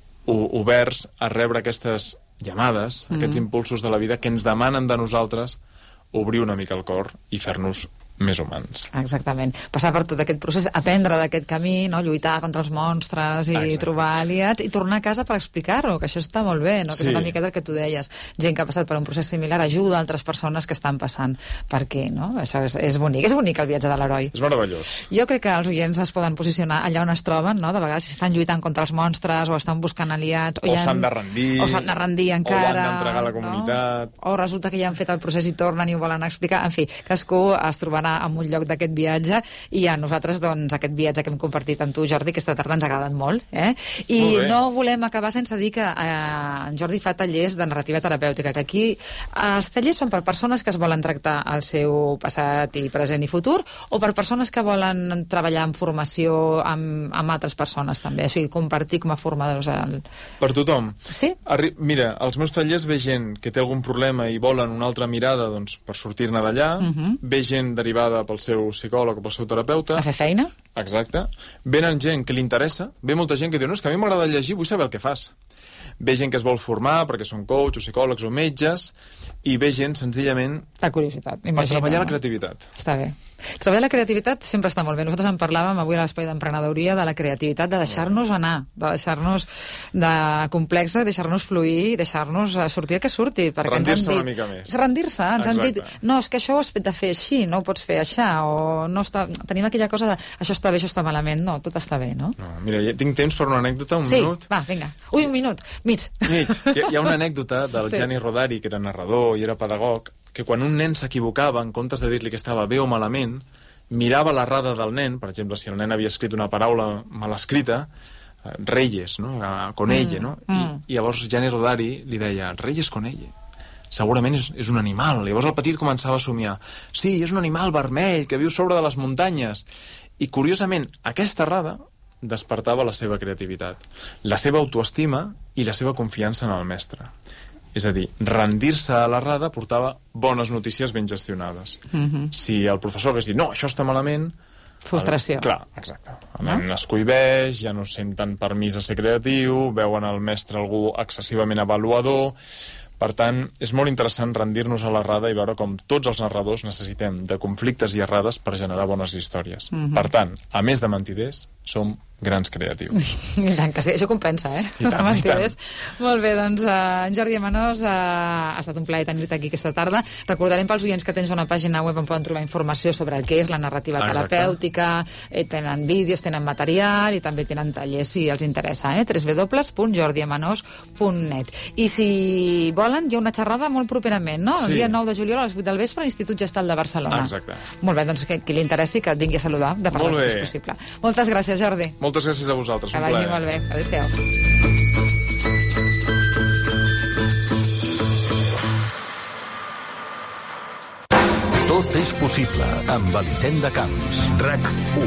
oberts a rebre aquestes llamades, mm-hmm. aquests impulsos de la vida que ens demanen de nosaltres obrir una mica el cor i fer-nos més humans. Exactament. Passar per tot aquest procés, aprendre d'aquest camí, no? Lluitar contra els monstres i Exacte. Trobar aliats i tornar a casa per explicar-ho, que això està molt bé, no? Sí. Que és una miqueta el que tu deies. Gent que ha passat per un procés similar ajuda altres persones que estan passant per aquí, no? Això és, és bonic. És bonic el viatge de l'heroi. És meravellós. Jo crec que els oients es poden posicionar allà on es troben, no? De vegades si estan lluitant contra els monstres o estan buscant aliats o, o s'han de rendir o s'han de rendir encara o han d'entregar a la comunitat, no? O resulta que ja han fet el procés i tornen i ho volen explicar. En fi, cadascú es trobarà en un lloc d'aquest viatge i a nosaltres, doncs, aquest viatge que hem compartit amb tu, Jordi, aquesta tarda ens ha agradat molt, eh? I molt no volem acabar sense dir que eh, en Jordi fa tallers de narrativa terapèutica, que aquí els tallers són per persones que es volen tractar el seu passat i present i futur, o per persones que volen treballar en formació amb, amb altres persones també, o sigui, compartir com a formadors el... Per tothom. Sí? Arri... Mira, als meus tallers ve gent que té algun problema i volen una altra mirada, doncs, per sortir-ne d'allà, uh-huh. ve gent derivada pel seu psicòleg o pel seu terapeuta. A fer feina. Exacte. Venen gent que li interessa. Ve molta gent que diu, no, és que a mi m'agrada llegir, vull saber el que fas. Ve gent que es vol formar perquè són coach o psicòlegs o metges i ve gent senzillament la curiositat, per treballar la creativitat. Està bé. Treballar la creativitat sempre està molt bé. Nosaltres en parlàvem avui a l'Espai d'Emprenedoria de la creativitat, de deixar-nos anar, de deixar-nos de complexa, deixar-nos fluir, deixar-nos sortir el que surti. Rendir-se una mica més. Rendir-se. Ens han dit, no, és que això ho has fet de fer així, no ho pots fer així, o no està... Tenim aquella cosa de això està bé, això està malament. No, tot està bé, no? no mira, ja tinc temps per una anècdota, un sí, minut. Sí, va, vinga. Ui, un minut, mig. Mig. Hi ha, hi ha una anècdota del sí. Gianni Rodari, que era narrador i era pedagog, que quan un nen s'equivocava, en comptes de dir-li que estava bé o malament, mirava l'errada del nen, per exemple, si el nen havia escrit una paraula mal escrita, eh, Reyes, no? Conelle, mm, no? Mm. I, I llavors Gianni Rodari li deia, Reyes Conelle, segurament és, és un animal. Llavors el petit començava a somiar, sí, és un animal vermell que viu sobre de les muntanyes. I curiosament, aquesta errada despertava la seva creativitat, la seva autoestima i la seva confiança en el mestre. És a dir, rendir-se a l'errada portava bones notícies ben gestionades. Mm-hmm. Si el professor hagués dit, no, això està malament... Frustració. El, clar, exacte. El nen no? es cohibeix, ja no senten permís a ser creatiu, veuen el mestre algú excessivament avaluador... Per tant, és molt interessant rendir-nos a l'errada i veure com tots els narradors necessitem de conflictes i errades per generar bones històries. Mm-hmm. Per tant, a més de mentiders, som grans creatius. I tant que sí, això compensa, eh? I tant, i tant. Molt bé, doncs, uh, Jordi Amanós, uh, ha estat un plaer tenir-te aquí aquesta tarda. Recordarem pels oients que tens una pàgina web on poden trobar informació sobre el que és la narrativa Exacte. terapèutica, eh, tenen vídeos, tenen material i també tenen tallers si els interessa, eh? w w w punt jordi amanós punt net. I si volen, hi ha una xerrada molt properament, no? El Sí. dia nou de juliol a les vuit del vespre a l'Institut Gestal de Barcelona. Exacte. Molt bé, doncs que qui li interessi que et vingui a saludar de part Molt dels bé. que és possible. Moltes gràcies, Jordi. Moltes gràcies a vosaltres, Que un vagi plaer. molt bé. Adéu-siau. Tot és possible amb Elisenda Camps. RAC u.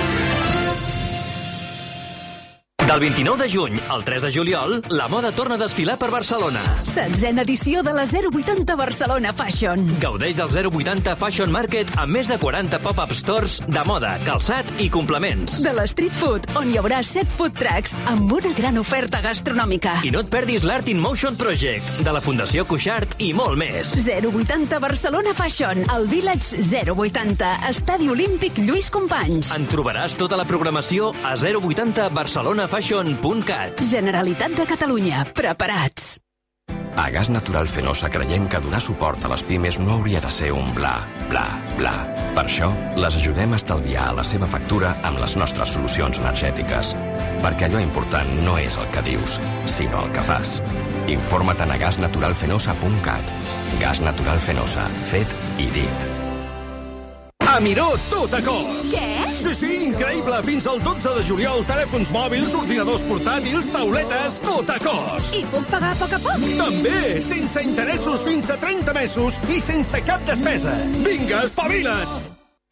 Del vint-i-nou de juny al tres de juliol, la moda torna a desfilar per Barcelona. Setzena edició de la zero vuitanta Barcelona Fashion. Gaudeix del zero vuitanta Fashion Market amb més de quaranta pop-up stores de moda, calçat i complements. De l'Street Food, on hi haurà set food trucks amb una gran oferta gastronòmica. I no et perdis l'Art in Motion Project, de la Fundació Cuixart i molt més. zero vuitanta Barcelona Fashion, al Village zero vuitanta, Estadi Olímpic Lluís Companys. En trobaràs tota la programació a zero vuitanta barcelona fashion punt cat. Generalitat de Catalunya, preparats. A Gas Natural Fenosa creiem que donar suport a les pimes no hauria de ser un bla, bla, bla. Per això, les ajudem a estalviar la seva factura amb les nostres solucions energètiques. Perquè allò important no és el que dius, sinó el que fas. Informa't a gas natural fenosa punt cat. Gas Natural Fenosa, fet i dit. A Miró, tot a cost! Què? Sí, sí, increïble! Fins al dotze de juliol, telèfons mòbils, ordinadors portàtils, tauletes, tot a cost! I puc pagar a poc a poc? També! Sense interessos fins a trenta mesos i sense cap despesa! Vinga, espavila't!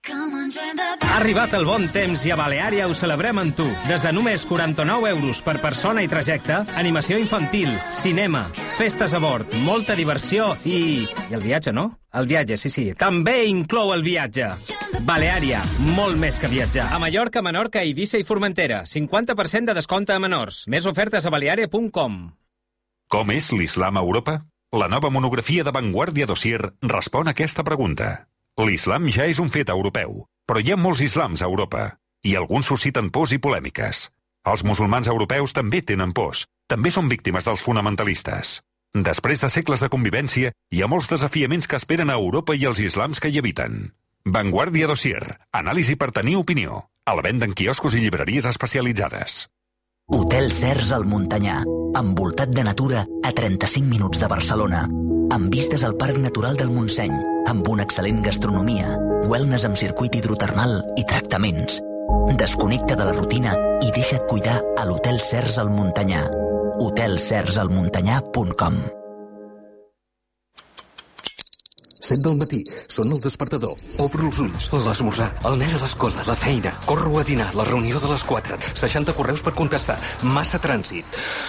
Ha arribat el bon temps i a Baleària ho celebrem amb tu. Des de només quaranta-nou euros per persona i trajecte, animació infantil, cinema, festes a bord, molta diversió i... I el viatge, no? El viatge, sí, sí. També inclou el viatge. Baleària, molt més que viatjar. A Mallorca, Menorca, Eivissa i Formentera. cinquanta per cent de descompte a menors. Més ofertes a baleària punt com. Com és l'islam a Europa? La nova monografia de Vanguardia Dossier respon a aquesta pregunta. L'islam ja és un fet europeu, però hi ha molts islams a Europa, i alguns susciten pors i polèmiques. Els musulmans europeus també tenen pors, també són víctimes dels fonamentalistes. Després de segles de convivència, hi ha molts desafiaments que esperen a Europa i els islams que hi habiten. Vanguardia Dossier, anàlisi per tenir opinió, a la venda en quioscos i llibreries especialitzades. Hotel Cers al Muntanyà, envoltat de natura a trenta-cinc minuts de Barcelona, amb vistes al Parc Natural del Montseny, amb una excel·lent gastronomia, wellness amb circuit hidrotermal i tractaments. Desconnecta de la rutina i deixa't cuidar a l'Hotel Cers al Muntanyà. hotel cers al muntanyà punt com. set del matí, sona el despertador. Obro els ulls, l'esmorzar, el nen a l'escola, la feina, corro a dinar, la reunió de les quatre, seixanta correus per contestar, massa trànsit.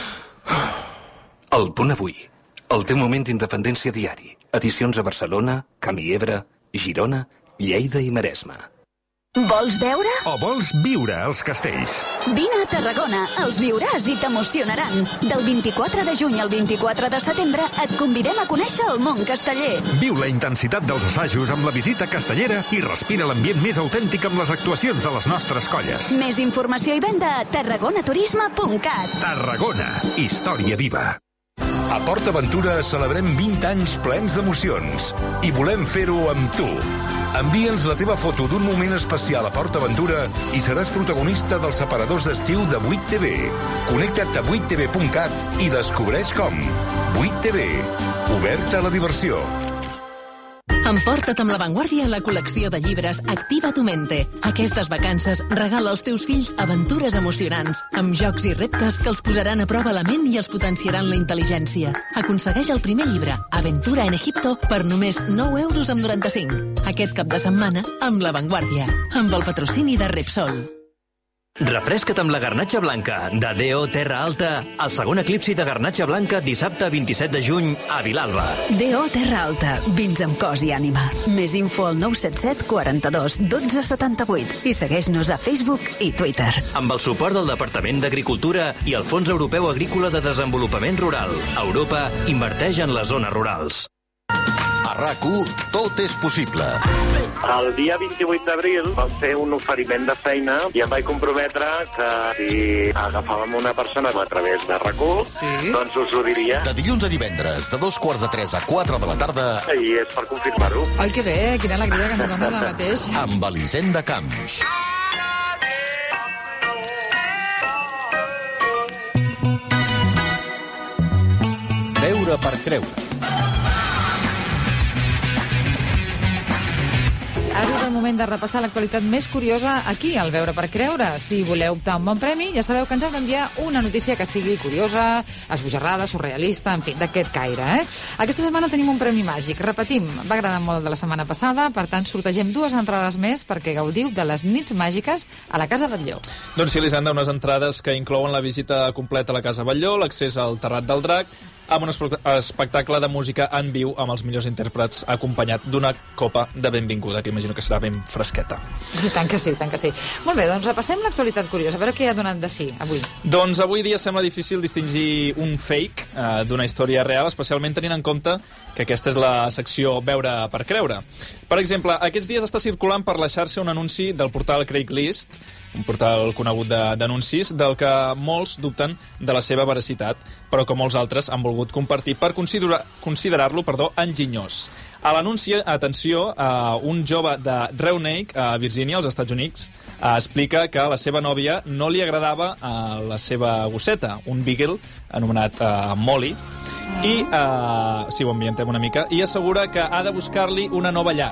El punt avui, el teu moment d'independència diari. Edicions a Barcelona, Camí Ebre, Girona, Lleida i Maresme. Vols veure? O vols viure als castells? Vine a Tarragona, els viuràs i t'emocionaran. Del vint-i-quatre de juny al vint-i-quatre de setembre et convidem a conèixer el món casteller. Viu la intensitat dels assajos amb la visita castellera i respira l'ambient més autèntic amb les actuacions de les nostres colles. Més informació i venda a tarragonaturisme punt cat. Tarragona, història viva. A Port Aventura celebrem vint anys plens d'emocions i volem fer-ho amb tu. Envia'ns la teva foto d'un moment especial a Port Aventura i seràs protagonista dels separadors d'estiu de vuit T V. Connecta't a vuit T V punt cat i descobreix com. vuit T V. Oberta a la diversió. Emporta't amb l'avantguàrdia la col·lecció de llibres Activa tu mente. Aquestes vacances regala als teus fills aventures emocionants, amb jocs i reptes que els posaran a prova la ment i els potenciaran la intel·ligència. Aconsegueix el primer llibre, Aventura en Egipto, per només nou euros amb noranta-cinc. Aquest cap de setmana, amb l'avantguàrdia, amb el patrocini de Repsol. Refresca't amb la garnatxa blanca de D O Terra Alta, el segon eclipsi de garnatxa blanca dissabte vint-i-set de juny a Vilalba. D O Terra Alta, vins amb cos i ànima. Més info al nou set set quaranta-dos dotze setanta-vuit i segueix-nos a Facebook i Twitter. Amb el suport del Departament d'Agricultura i el Fons Europeu Agrícola de Desenvolupament Rural. Europa inverteix en les zones rurals. A RAC u tot és possible. El dia vint-i-vuit d'abril vam fer un oferiment de feina i em vaig comprometre que si agafàvem una persona a través de RAC u, sí. doncs us ho diria. De dilluns a divendres, de dos quarts de tres a quatre de la tarda. I és per confirmar-ho. Ai, que bé, quina alegria que ens dones ara mateix. Amb Elisenda Camps. Veure per creure. Ha arribat el moment de repassar l'actualitat més curiosa aquí, al Veure per Creure. Si voleu optar un bon premi, ja sabeu que ens heu d'enviar una notícia que sigui curiosa, esbojarrada, surrealista, en fi, d'aquest caire, eh? Aquesta setmana tenim un premi màgic. Repetim, va agradar molt de la setmana passada, per tant, sortegem dues entrades més perquè gaudiu de les nits màgiques a la Casa Batlló. Doncs sí, Elisenda, unes entrades que inclouen la visita completa a la Casa Batlló, l'accés al Terrat del Drac, amb un espectacle de música en viu amb els millors intèrprets, acompanyat d'una copa de benvinguda, que imagino que serà ben fresqueta. I tant que sí, tant que sí. Molt bé, doncs repassem l'actualitat curiosa, a veure què ha donat de sí avui. Doncs avui dia sembla difícil distingir un fake eh, d'una història real, especialment tenint en compte que aquesta és la secció Veure per Creure. Per exemple, aquests dies està circulant per la xarxa un anunci del portal Craigslist, un portal conegut d'anuncis, del que molts dubten de la seva veracitat, però que molts altres han volgut compartir per considerar-lo considerar-lo, perdó, enginyós. A l'anunci, atenció, uh, un jove de Roanoke, a Virgínia, als Estats Units, uh, explica que a la seva nòvia no li agradava uh, la seva gosseta, un beagle anomenat uh, Molly, i, uh, si ho ambientem una mica, i assegura que ha de buscar-li una nova llar.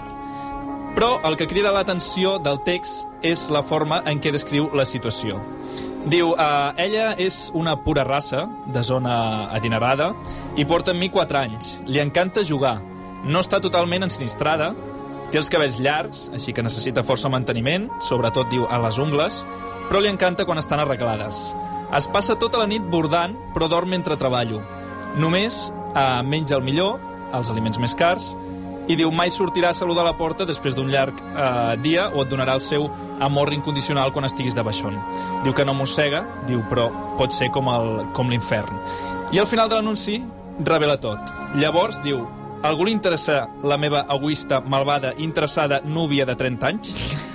Però el que crida l'atenció del text és la forma en què descriu la situació. Diu, eh, ella és una pura raça, de zona adinerada, i porta amb mi quatre anys. Li encanta jugar. No està totalment ensinistrada, té els cabells llargs, així que necessita força manteniment, sobretot, diu, a les ungles, però li encanta quan estan arreglades. Es passa tota la nit bordant, però dorm mentre treballo. Només eh, menja el millor, els aliments més cars, i diu, mai sortirà a saludar a la porta després d'un llarg eh, dia o et donarà el seu amor incondicional quan estiguis de baixón. Diu que no mossega, diu, però pot ser com el, com l'infern. I al final de l'anunci revela tot. Llavors, diu, algú li interessa la meva egoista, malvada, interessada núvia de trenta anys?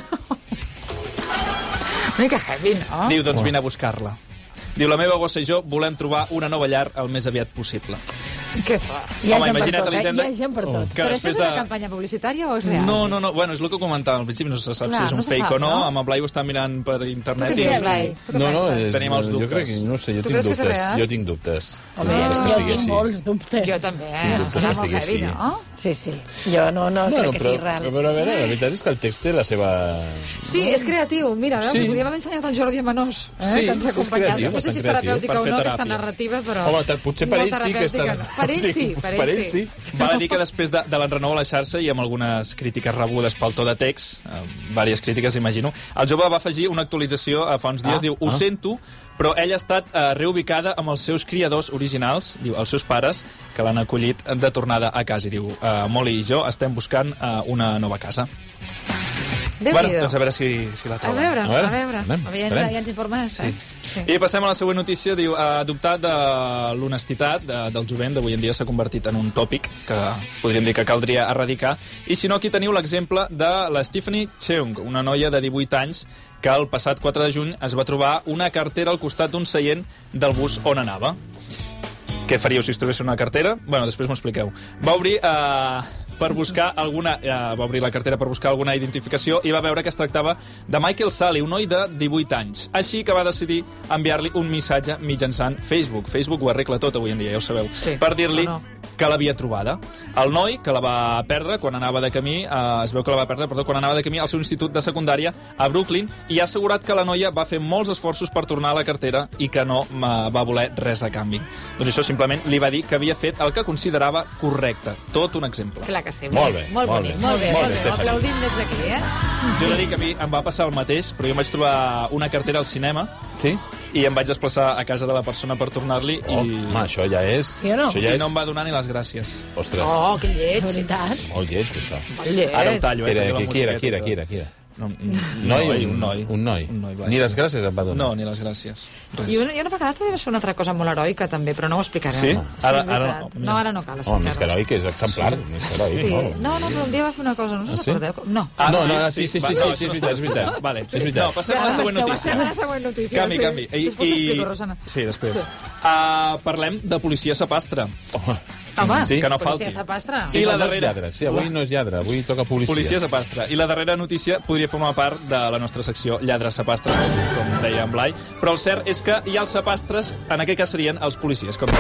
Una mica heavy, no? Diu, doncs vine a buscar-la. Diu, la meva gossa i jo volem trobar una nova llar el més aviat possible. Què fa? Hi ha Home, gent per tot, Elisenda, eh? Hi ha gent per tot. Però això és una de... campanya publicitària o és real? No, no, no. Bueno, és el que comentàvem al principi, no se sap Clar, si és un no fake sap, o no. no. Amb el Blai ho està mirant per internet. Tu què creus, Blai? No, no, és, tenim els dubtes. Jo crec que, no sé, jo tu tinc dubtes. Jo tinc dubtes. Home, dubtes jo tinc així. molts dubtes. Jo també. Tinc dubtes que sigui així. No? Sí, sí. Jo no, no, no crec que però, sigui real. Però a veure, la veritat és que el text té la seva... Sí, és creatiu. Mira, veu, sí. podríem haver ensenyat el Jordi Manós, eh, sí, que ens ha acompanyat. Creatiu, no sé si és terapèutica o no, aquesta narrativa, però... Home, potser per ell sí que està... Per ell sí, per ell, per ell sí. Val a dir que després de, de l'enrenou a la xarxa i amb algunes crítiques rebudes pel to de text, eh, diverses crítiques, imagino, el jove va afegir una actualització eh, fa uns dies, ah, diu, ho ah. sento, però ella ha estat eh, reubicada amb els seus criadors originals, diu, els seus pares, que l'han acollit de tornada a casa. I diu, eh, Molly i jo estem buscant eh, una nova casa. Bueno, doncs a veure si, si la A trobem. veure, a veure. A veure. Anem, Ja ens, ja ens informes, eh? Sí. I passem a la següent notícia. Diu, adoptat de l'honestitat de, del jovent d'avui en dia s'ha convertit en un tòpic que podríem dir que caldria erradicar. I si no, aquí teniu l'exemple de la Stephanie Cheung, una noia de divuit anys que el passat quatre de juny es va trobar una cartera al costat d'un seient del bus on anava. Què faríeu si us trobés una cartera? Bueno, després m'ho expliqueu. Va obrir... Eh, per buscar alguna... Eh, va obrir la cartera per buscar alguna identificació i va veure que es tractava de Michael Sally, un noi de divuit anys. Així que va decidir enviar-li un missatge mitjançant Facebook. Facebook ho arregla tot avui en dia, ja ho sabeu. Sí. Per dir-li No, no. que l'havia trobada. El noi, que la va perdre quan anava de camí, eh, es veu que la va perdre, perdó, quan anava de camí al seu institut de secundària a Brooklyn, i ha assegurat que la noia va fer molts esforços per tornar a la cartera i que no eh, va voler res a canvi. Doncs això simplement li va dir que havia fet el que considerava correcte. Tot un exemple. Clar que sí. Molt bé, Molt molt bonic, bé. molt bé. Molt Molt bé, bé. Stephanie. Aplaudim des d'aquí, eh? Jo he de dir que a mi em va passar el mateix, però jo em vaig trobar una cartera al cinema, sí? I em vaig desplaçar a casa de la persona per tornar-li Oh, i... home, això ja és... Sí o no? Això ja I és... no em va donar ni les gràcies. Ostres. Oh, que lleig. De veritat. Molt lleig, això. Molt lleig. Ara ho tallo, eh? Era, tallo la qui, qui era, qui era, musiqueta. qui era, qui era? No, un Noi, un noi. Un noi. Un noi, vaja. Ni les gràcies em va donar. No, ni les gràcies. I una, i una vegada també vas fer una altra cosa molt heroica, també, però no ho explicarem. Sí? sí Ara- és veritat. ara no. no, ara no cal Home, explicar-ho. més que heroic és exemplar. Sí. Més que heroic, Sí. no? No, no, però un dia va fer una cosa, no us Ah, sí? recordeu? com- No. Ah, No, sí, no, no, sí, sí, va, sí, no, sí, això sí, no és veritat, és veritat. Vale. És veritat. No, passem a la següent notícia. Passem a la següent notícia. Canvi, sí. canvi. I, Després t'ho explico, Rosana. Sí, després. Uh, parlem de policia sapastre. Home, sí, que no policia falti. sapastre. Sí, la no és darrera... lladre. Sí, avui no és lladre, avui toca policia. Policia sapastre. I la darrera notícia podria formar part de la nostra secció Lladres sapastres, com, com deia en Blai, però el cert és que hi ha els sapastres, en aquest cas serien els policies. Com...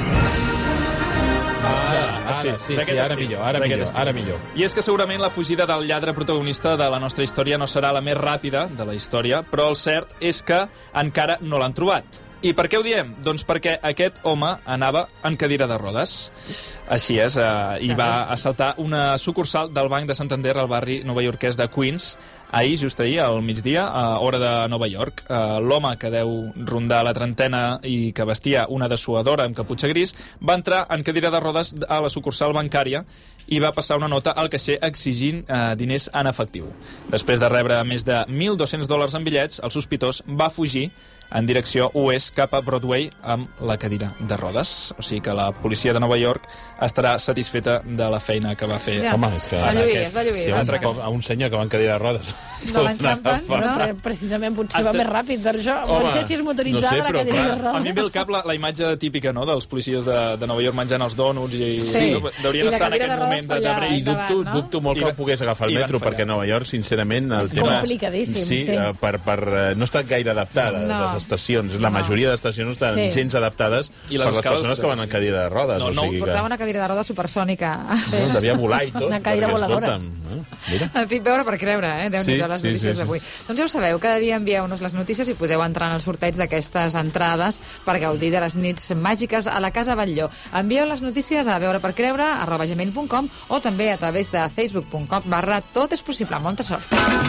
Ah, sí, ara, sí, sí, d'aquest ara estil, millor, ara d'aquest millor, estil. ara millor. I és que segurament la fugida del lladre protagonista de la nostra història no serà la més ràpida de la història, però el cert és que encara no l'han trobat. I per què ho diem? Doncs perquè aquest home anava en cadira de rodes. Així és, eh, i va assaltar una sucursal del Banc de Santander al barri novaiorquès de Queens, ahir, just ahir, al migdia, a hora de Nova York. Eh, L'home, que deu rondar la trentena i que vestia una dessuadora amb caputxa gris, va entrar en cadira de rodes a la sucursal bancària i va passar una nota al caixer exigint eh, diners en efectiu. Després de rebre més de mil dos-cents dòlars en bitllets, el sospitós va fugir en direcció oest cap a Broadway amb la cadira de rodes. O sigui que la policia de Nova York estarà satisfeta de la feina que va fer. Ja. Home, és que... Es va lluir, es va lluir. Si abans a un senyor que va en cadira de rodes... No l'enxampen, No, no? però precisament potser Hasta- va més ràpid per això. Home, Potser si es motoritzava no sé, la però, cadira de clar, rodes. A mi em ve al cap la, la imatge típica, no?, dels policies de, de Nova York menjant els dònuts i... Sí. Deurien I la estar en cadira aquest de rodes moment de, per de allà, break. I dubto, Endavant, no? dubto molt I que va- pogués agafar el i van metro, fallar. perquè a Nova York, sincerament, el És tema... complicadíssim, sí. sí. eh, Per, per, eh, no estan gaire adaptades, No. les estacions. La No. majoria d'estacions no estan Sí. gens adaptades I per les les escales, persones que van en cadira de rodes. No, o no, sigui que... Portava una cadira de rodes supersònica. No, devia volar i tot. Una cadira perquè, voladora. escolta'm, eh? Mira. En fi, veure per creure, eh? Déu-n'hi-do Sí, les sí, notícies sí, sí. d'avui. Doncs ja ho sabeu, cada dia envieu-nos les notícies i podeu entrar en el sorteig d'aquestes entrades per gaudir de les nits màgiques a la Casa Batlló. Envieu les notícies a veure per creure arroba gmail punt com o també a través de facebook punt com barra tot és possible. Molta sort.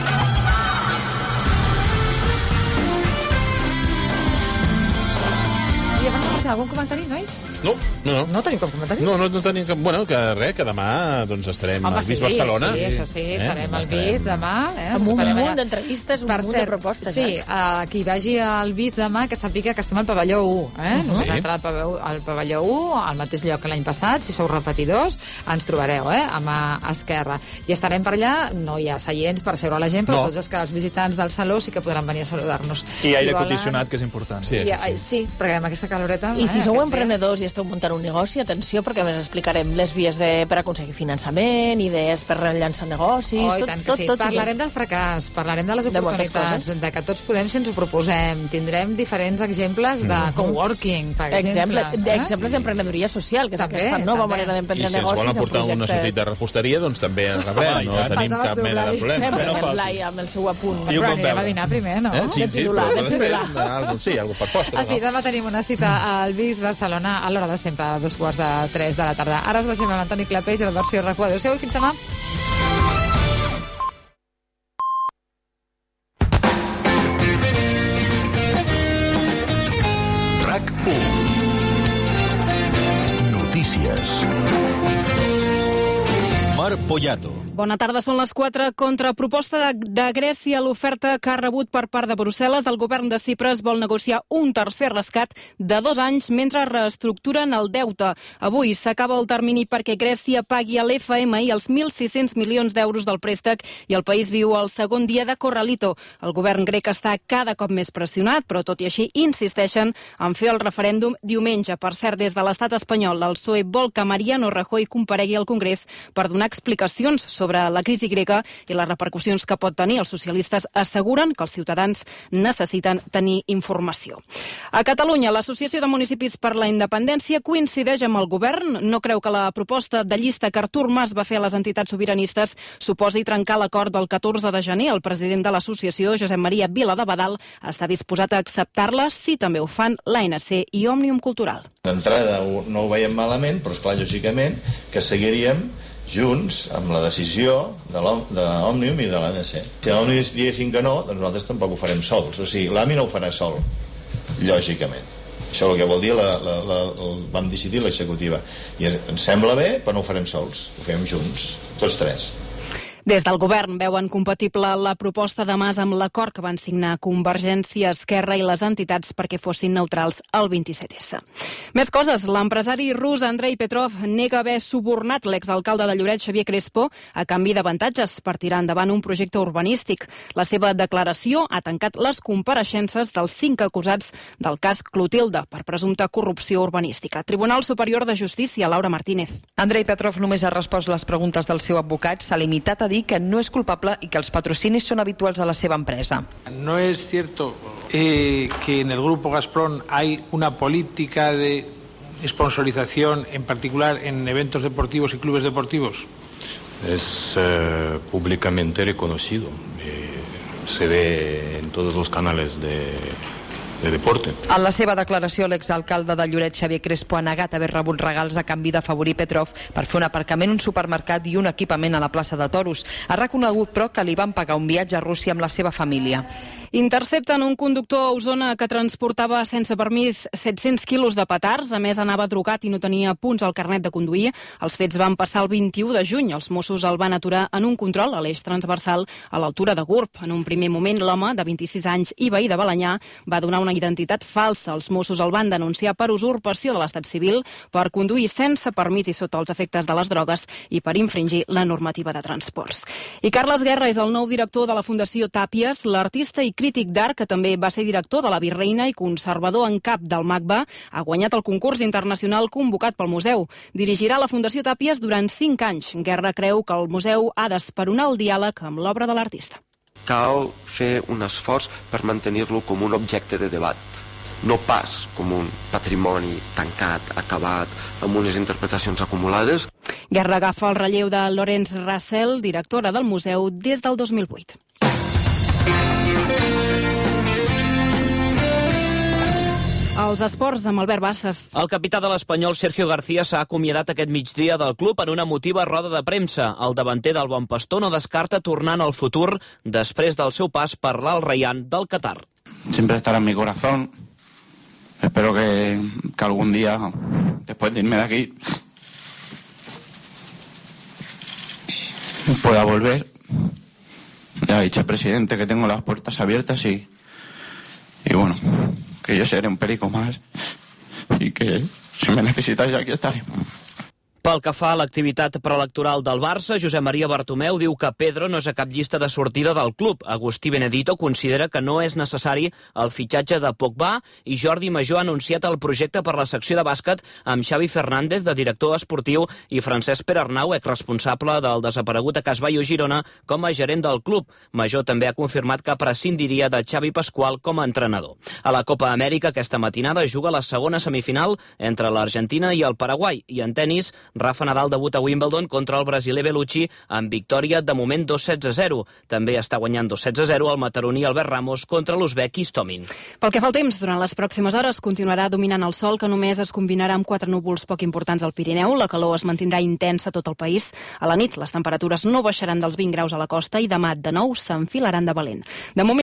I abans de marxar, algun comentari, nois? No, no, no. No tenim cap comentari? No, no, no tenim cap... Bueno, que res, que demà doncs, estarem Home, al sí, Bis Barcelona. sí, això sí, estarem al Estarem- Bit demà. Eh? Amb Us un esperem munt allà. d'entrevistes, un Per munt de cert, propostes. sí, eh? uh, qui vagi al Bit demà que sàpiga que estem al pavelló u. Eh? Només Sí. entrar al pavelló, al pavelló u, al mateix lloc que l'any passat, si sou repetidors, ens trobareu, eh? a mà esquerra. I estarem per allà, no hi ha seients per seure la gent, però No. tots els, que els visitants del saló sí que podran venir a saludar-nos. I aire volen- condicionat, que és important. Sí, I, ai, sí, perquè amb aquesta caloreta... I si eh, sou aquests emprenedors i esteu muntant un negoci, atenció, perquè a més explicarem les vies de, per aconseguir finançament, idees per rellançar negocis, Oh, i tot, tant que tot, sí. tot. Parlarem del fracàs, parlarem de les De moltes oportunitats, coses. de que tots podem si ens ho proposem. Tindrem diferents exemples de coworking, per exemple. Exemple, eh? exemples d'emprenedoria social, que és També, aquesta nova també. manera I d'emprendre si ens negocis volen en portar un projectes... assatit de reposteria, doncs també el rebrem. Home, i No tant. tenim Faltaves cap tu, mena de Blai. problema. Sempre no no falti. Blai amb el seu apunt. I un Però bon anirem a beure. dinar primer, no? Eh? Sí, De sí, pirular, però de després, pirular. algo, sí, algo per postre. En fi, demà tenim una cita al Bis Barcelona a l'hora de sempre, a dos quarts de tres de la tarda. Ara us deixem amb Antoni Clapés i la versió RAC u. Adéu-siau i fins demà. RAC u. Notícies. Bar Pollato. Bona tarda, són les quatre. Contra proposta de, de Grècia, l'oferta que ha rebut per part de Brussel·les, el govern de Cipres vol negociar un tercer rescat de dos anys mentre reestructuren el deute. Avui s'acaba el termini perquè Grècia pagui a l'F M I els mil sis-cents milions d'euros del préstec i el país viu el segon dia de corralito. El govern grec està cada cop més pressionat, però tot i així insisteixen en fer el referèndum diumenge. Per cert, des de l'estat espanyol, el P S O E vol que Mariano Rajoy comparegui al Congrés per donar explicacions sobre la crisi grega i les repercussions que pot tenir. Els socialistes asseguren que els ciutadans necessiten tenir informació. A Catalunya, l'Associació de Municipis per la Independència coincideix amb el govern. No creu que la proposta de llista que Artur Mas va fer a les entitats sobiranistes suposi trencar l'acord del catorze de gener. El president de l'associació, Josep Maria Viladebadal, està disposat a acceptar-la si també ho fan l'A N C i Òmnium Cultural. D'entrada no ho veiem malament, però esclar, lògicament, que seguiríem junts amb la decisió de l'Òmnium i de l'A N C. Si l'Òmnium diguessin que no, doncs nosaltres tampoc ho farem sols. O sigui, l'A M I no ho farà sol, lògicament. Això el que vol dir, la, la, la, el, vam decidir l'executiva. I ens sembla bé, però no ho farem sols. Ho fem junts, tots tres. Des del govern veuen compatible la proposta de Mas amb l'acord que van signar Convergència, Esquerra i les entitats perquè fossin neutrals al vint-i-set essa. Més coses. L'empresari rus Andrei Petrov nega haver subornat l'exalcalde de Lloret, Xavier Crespo, a canvi d'avantatges per tirar endavant un projecte urbanístic. La seva declaració ha tancat les compareixences dels cinc acusats del cas Clotilde per presumpta corrupció urbanística. Tribunal Superior de Justícia, Laura Martínez. Andrei Petrov només ha respost les preguntes del seu advocat, s'ha limitat a dir que no és culpable i que els patrocinis són habituals a la seva empresa. No es cierto eh, que en el grupo Gazprom hay una política de sponsorización, en particular en eventos deportivos y clubes deportivos. Es eh, públicamente reconocido. Eh, se ve en todos los canales de... de deporte. En la seva declaració, l'exalcalde de Lloret, Xavier Crespo, ha negat haver rebut regals a canvi d'afavorir Petrov per fer un aparcament, un supermercat i un equipament a la plaça de Toros. Ha reconegut, però, que li van pagar un viatge a Rússia amb la seva família. Intercepten un conductor a Osona que transportava sense permís set-cents quilos de petards. A més, anava drogat i no tenia punts al carnet de conduir. Els fets van passar el vint-i-u de juny. Els Mossos el van aturar en un control a l'eix transversal a l'altura de Gurb. En un primer moment, l'home, de vint-i-sis anys i veí de Balenyà, va donar una identitat falsa. Els Mossos el van denunciar per usurpació de l'estat civil, per conduir sense permís i sota els efectes de les drogues i per infringir la normativa de transports. I Carles Guerra és el nou director de la Fundació Tàpies. L'artista i crític d'art, que també va ser director de la Virreina i conservador en cap del MACBA, ha guanyat el concurs internacional convocat pel museu. Dirigirà la Fundació Tàpies durant cinc anys. Guerra creu que el museu ha d'esperonar el diàleg amb l'obra de l'artista. Cal fer un esforç per mantenir-lo com un objecte de debat, no pas com un patrimoni tancat, acabat, amb unes interpretacions acumulades. Guerra agafa el relleu de Lawrence Russell, directora del museu des del dos mil vuit. Els esports amb Albert Bassas. El capità de l'Espanyol, Sergio García, s'ha acomiadat aquest migdia del club en una emotiva roda de premsa. El davanter del Bon Pastor no descarta tornar al futur després del seu pas per l'Al Rayyan del Qatar. Siempre estará en mi corazón. Espero que, que algún día, después de irme de aquí, pueda volver. Ya ha dicho el presidente que tengo las puertas abiertas y, y bueno, que yo seré un perico más y que si me necesitáis aquí estaré. Pel que fa a l'activitat preelectoral del Barça, Josep Maria Bartomeu diu que Pedro no és a cap llista de sortida del club. Agustí Benedito considera que no és necessari el fitxatge de Pogba i Jordi Major ha anunciat el projecte per la secció de bàsquet amb Xavi Fernández, de director esportiu, i Francesc Perarnau, exresponsable del desaparegut Acas Bayo Girona, com a gerent del club. Major també ha confirmat que prescindiria de Xavi Pasqual com a entrenador. A la Copa Amèrica aquesta matinada juga la segona semifinal entre l'Argentina i el Paraguai, i en tenis Rafa Nadal debuta a Wimbledon contra el brasiler Bellucci amb victòria de moment dos sets a zero. També està guanyant dos sets a zero el mataroní Albert Ramos contra l'uzbek Istomin. Pel que fa al temps, durant les pròximes hores continuarà dominant el sol, que només es combinarà amb quatre núvols poc importants al Pirineu. La calor es mantindrà intensa a tot el país. A la nit les temperatures no baixaran dels vint graus a la costa i demà de nou s'enfilaran de valent. De moment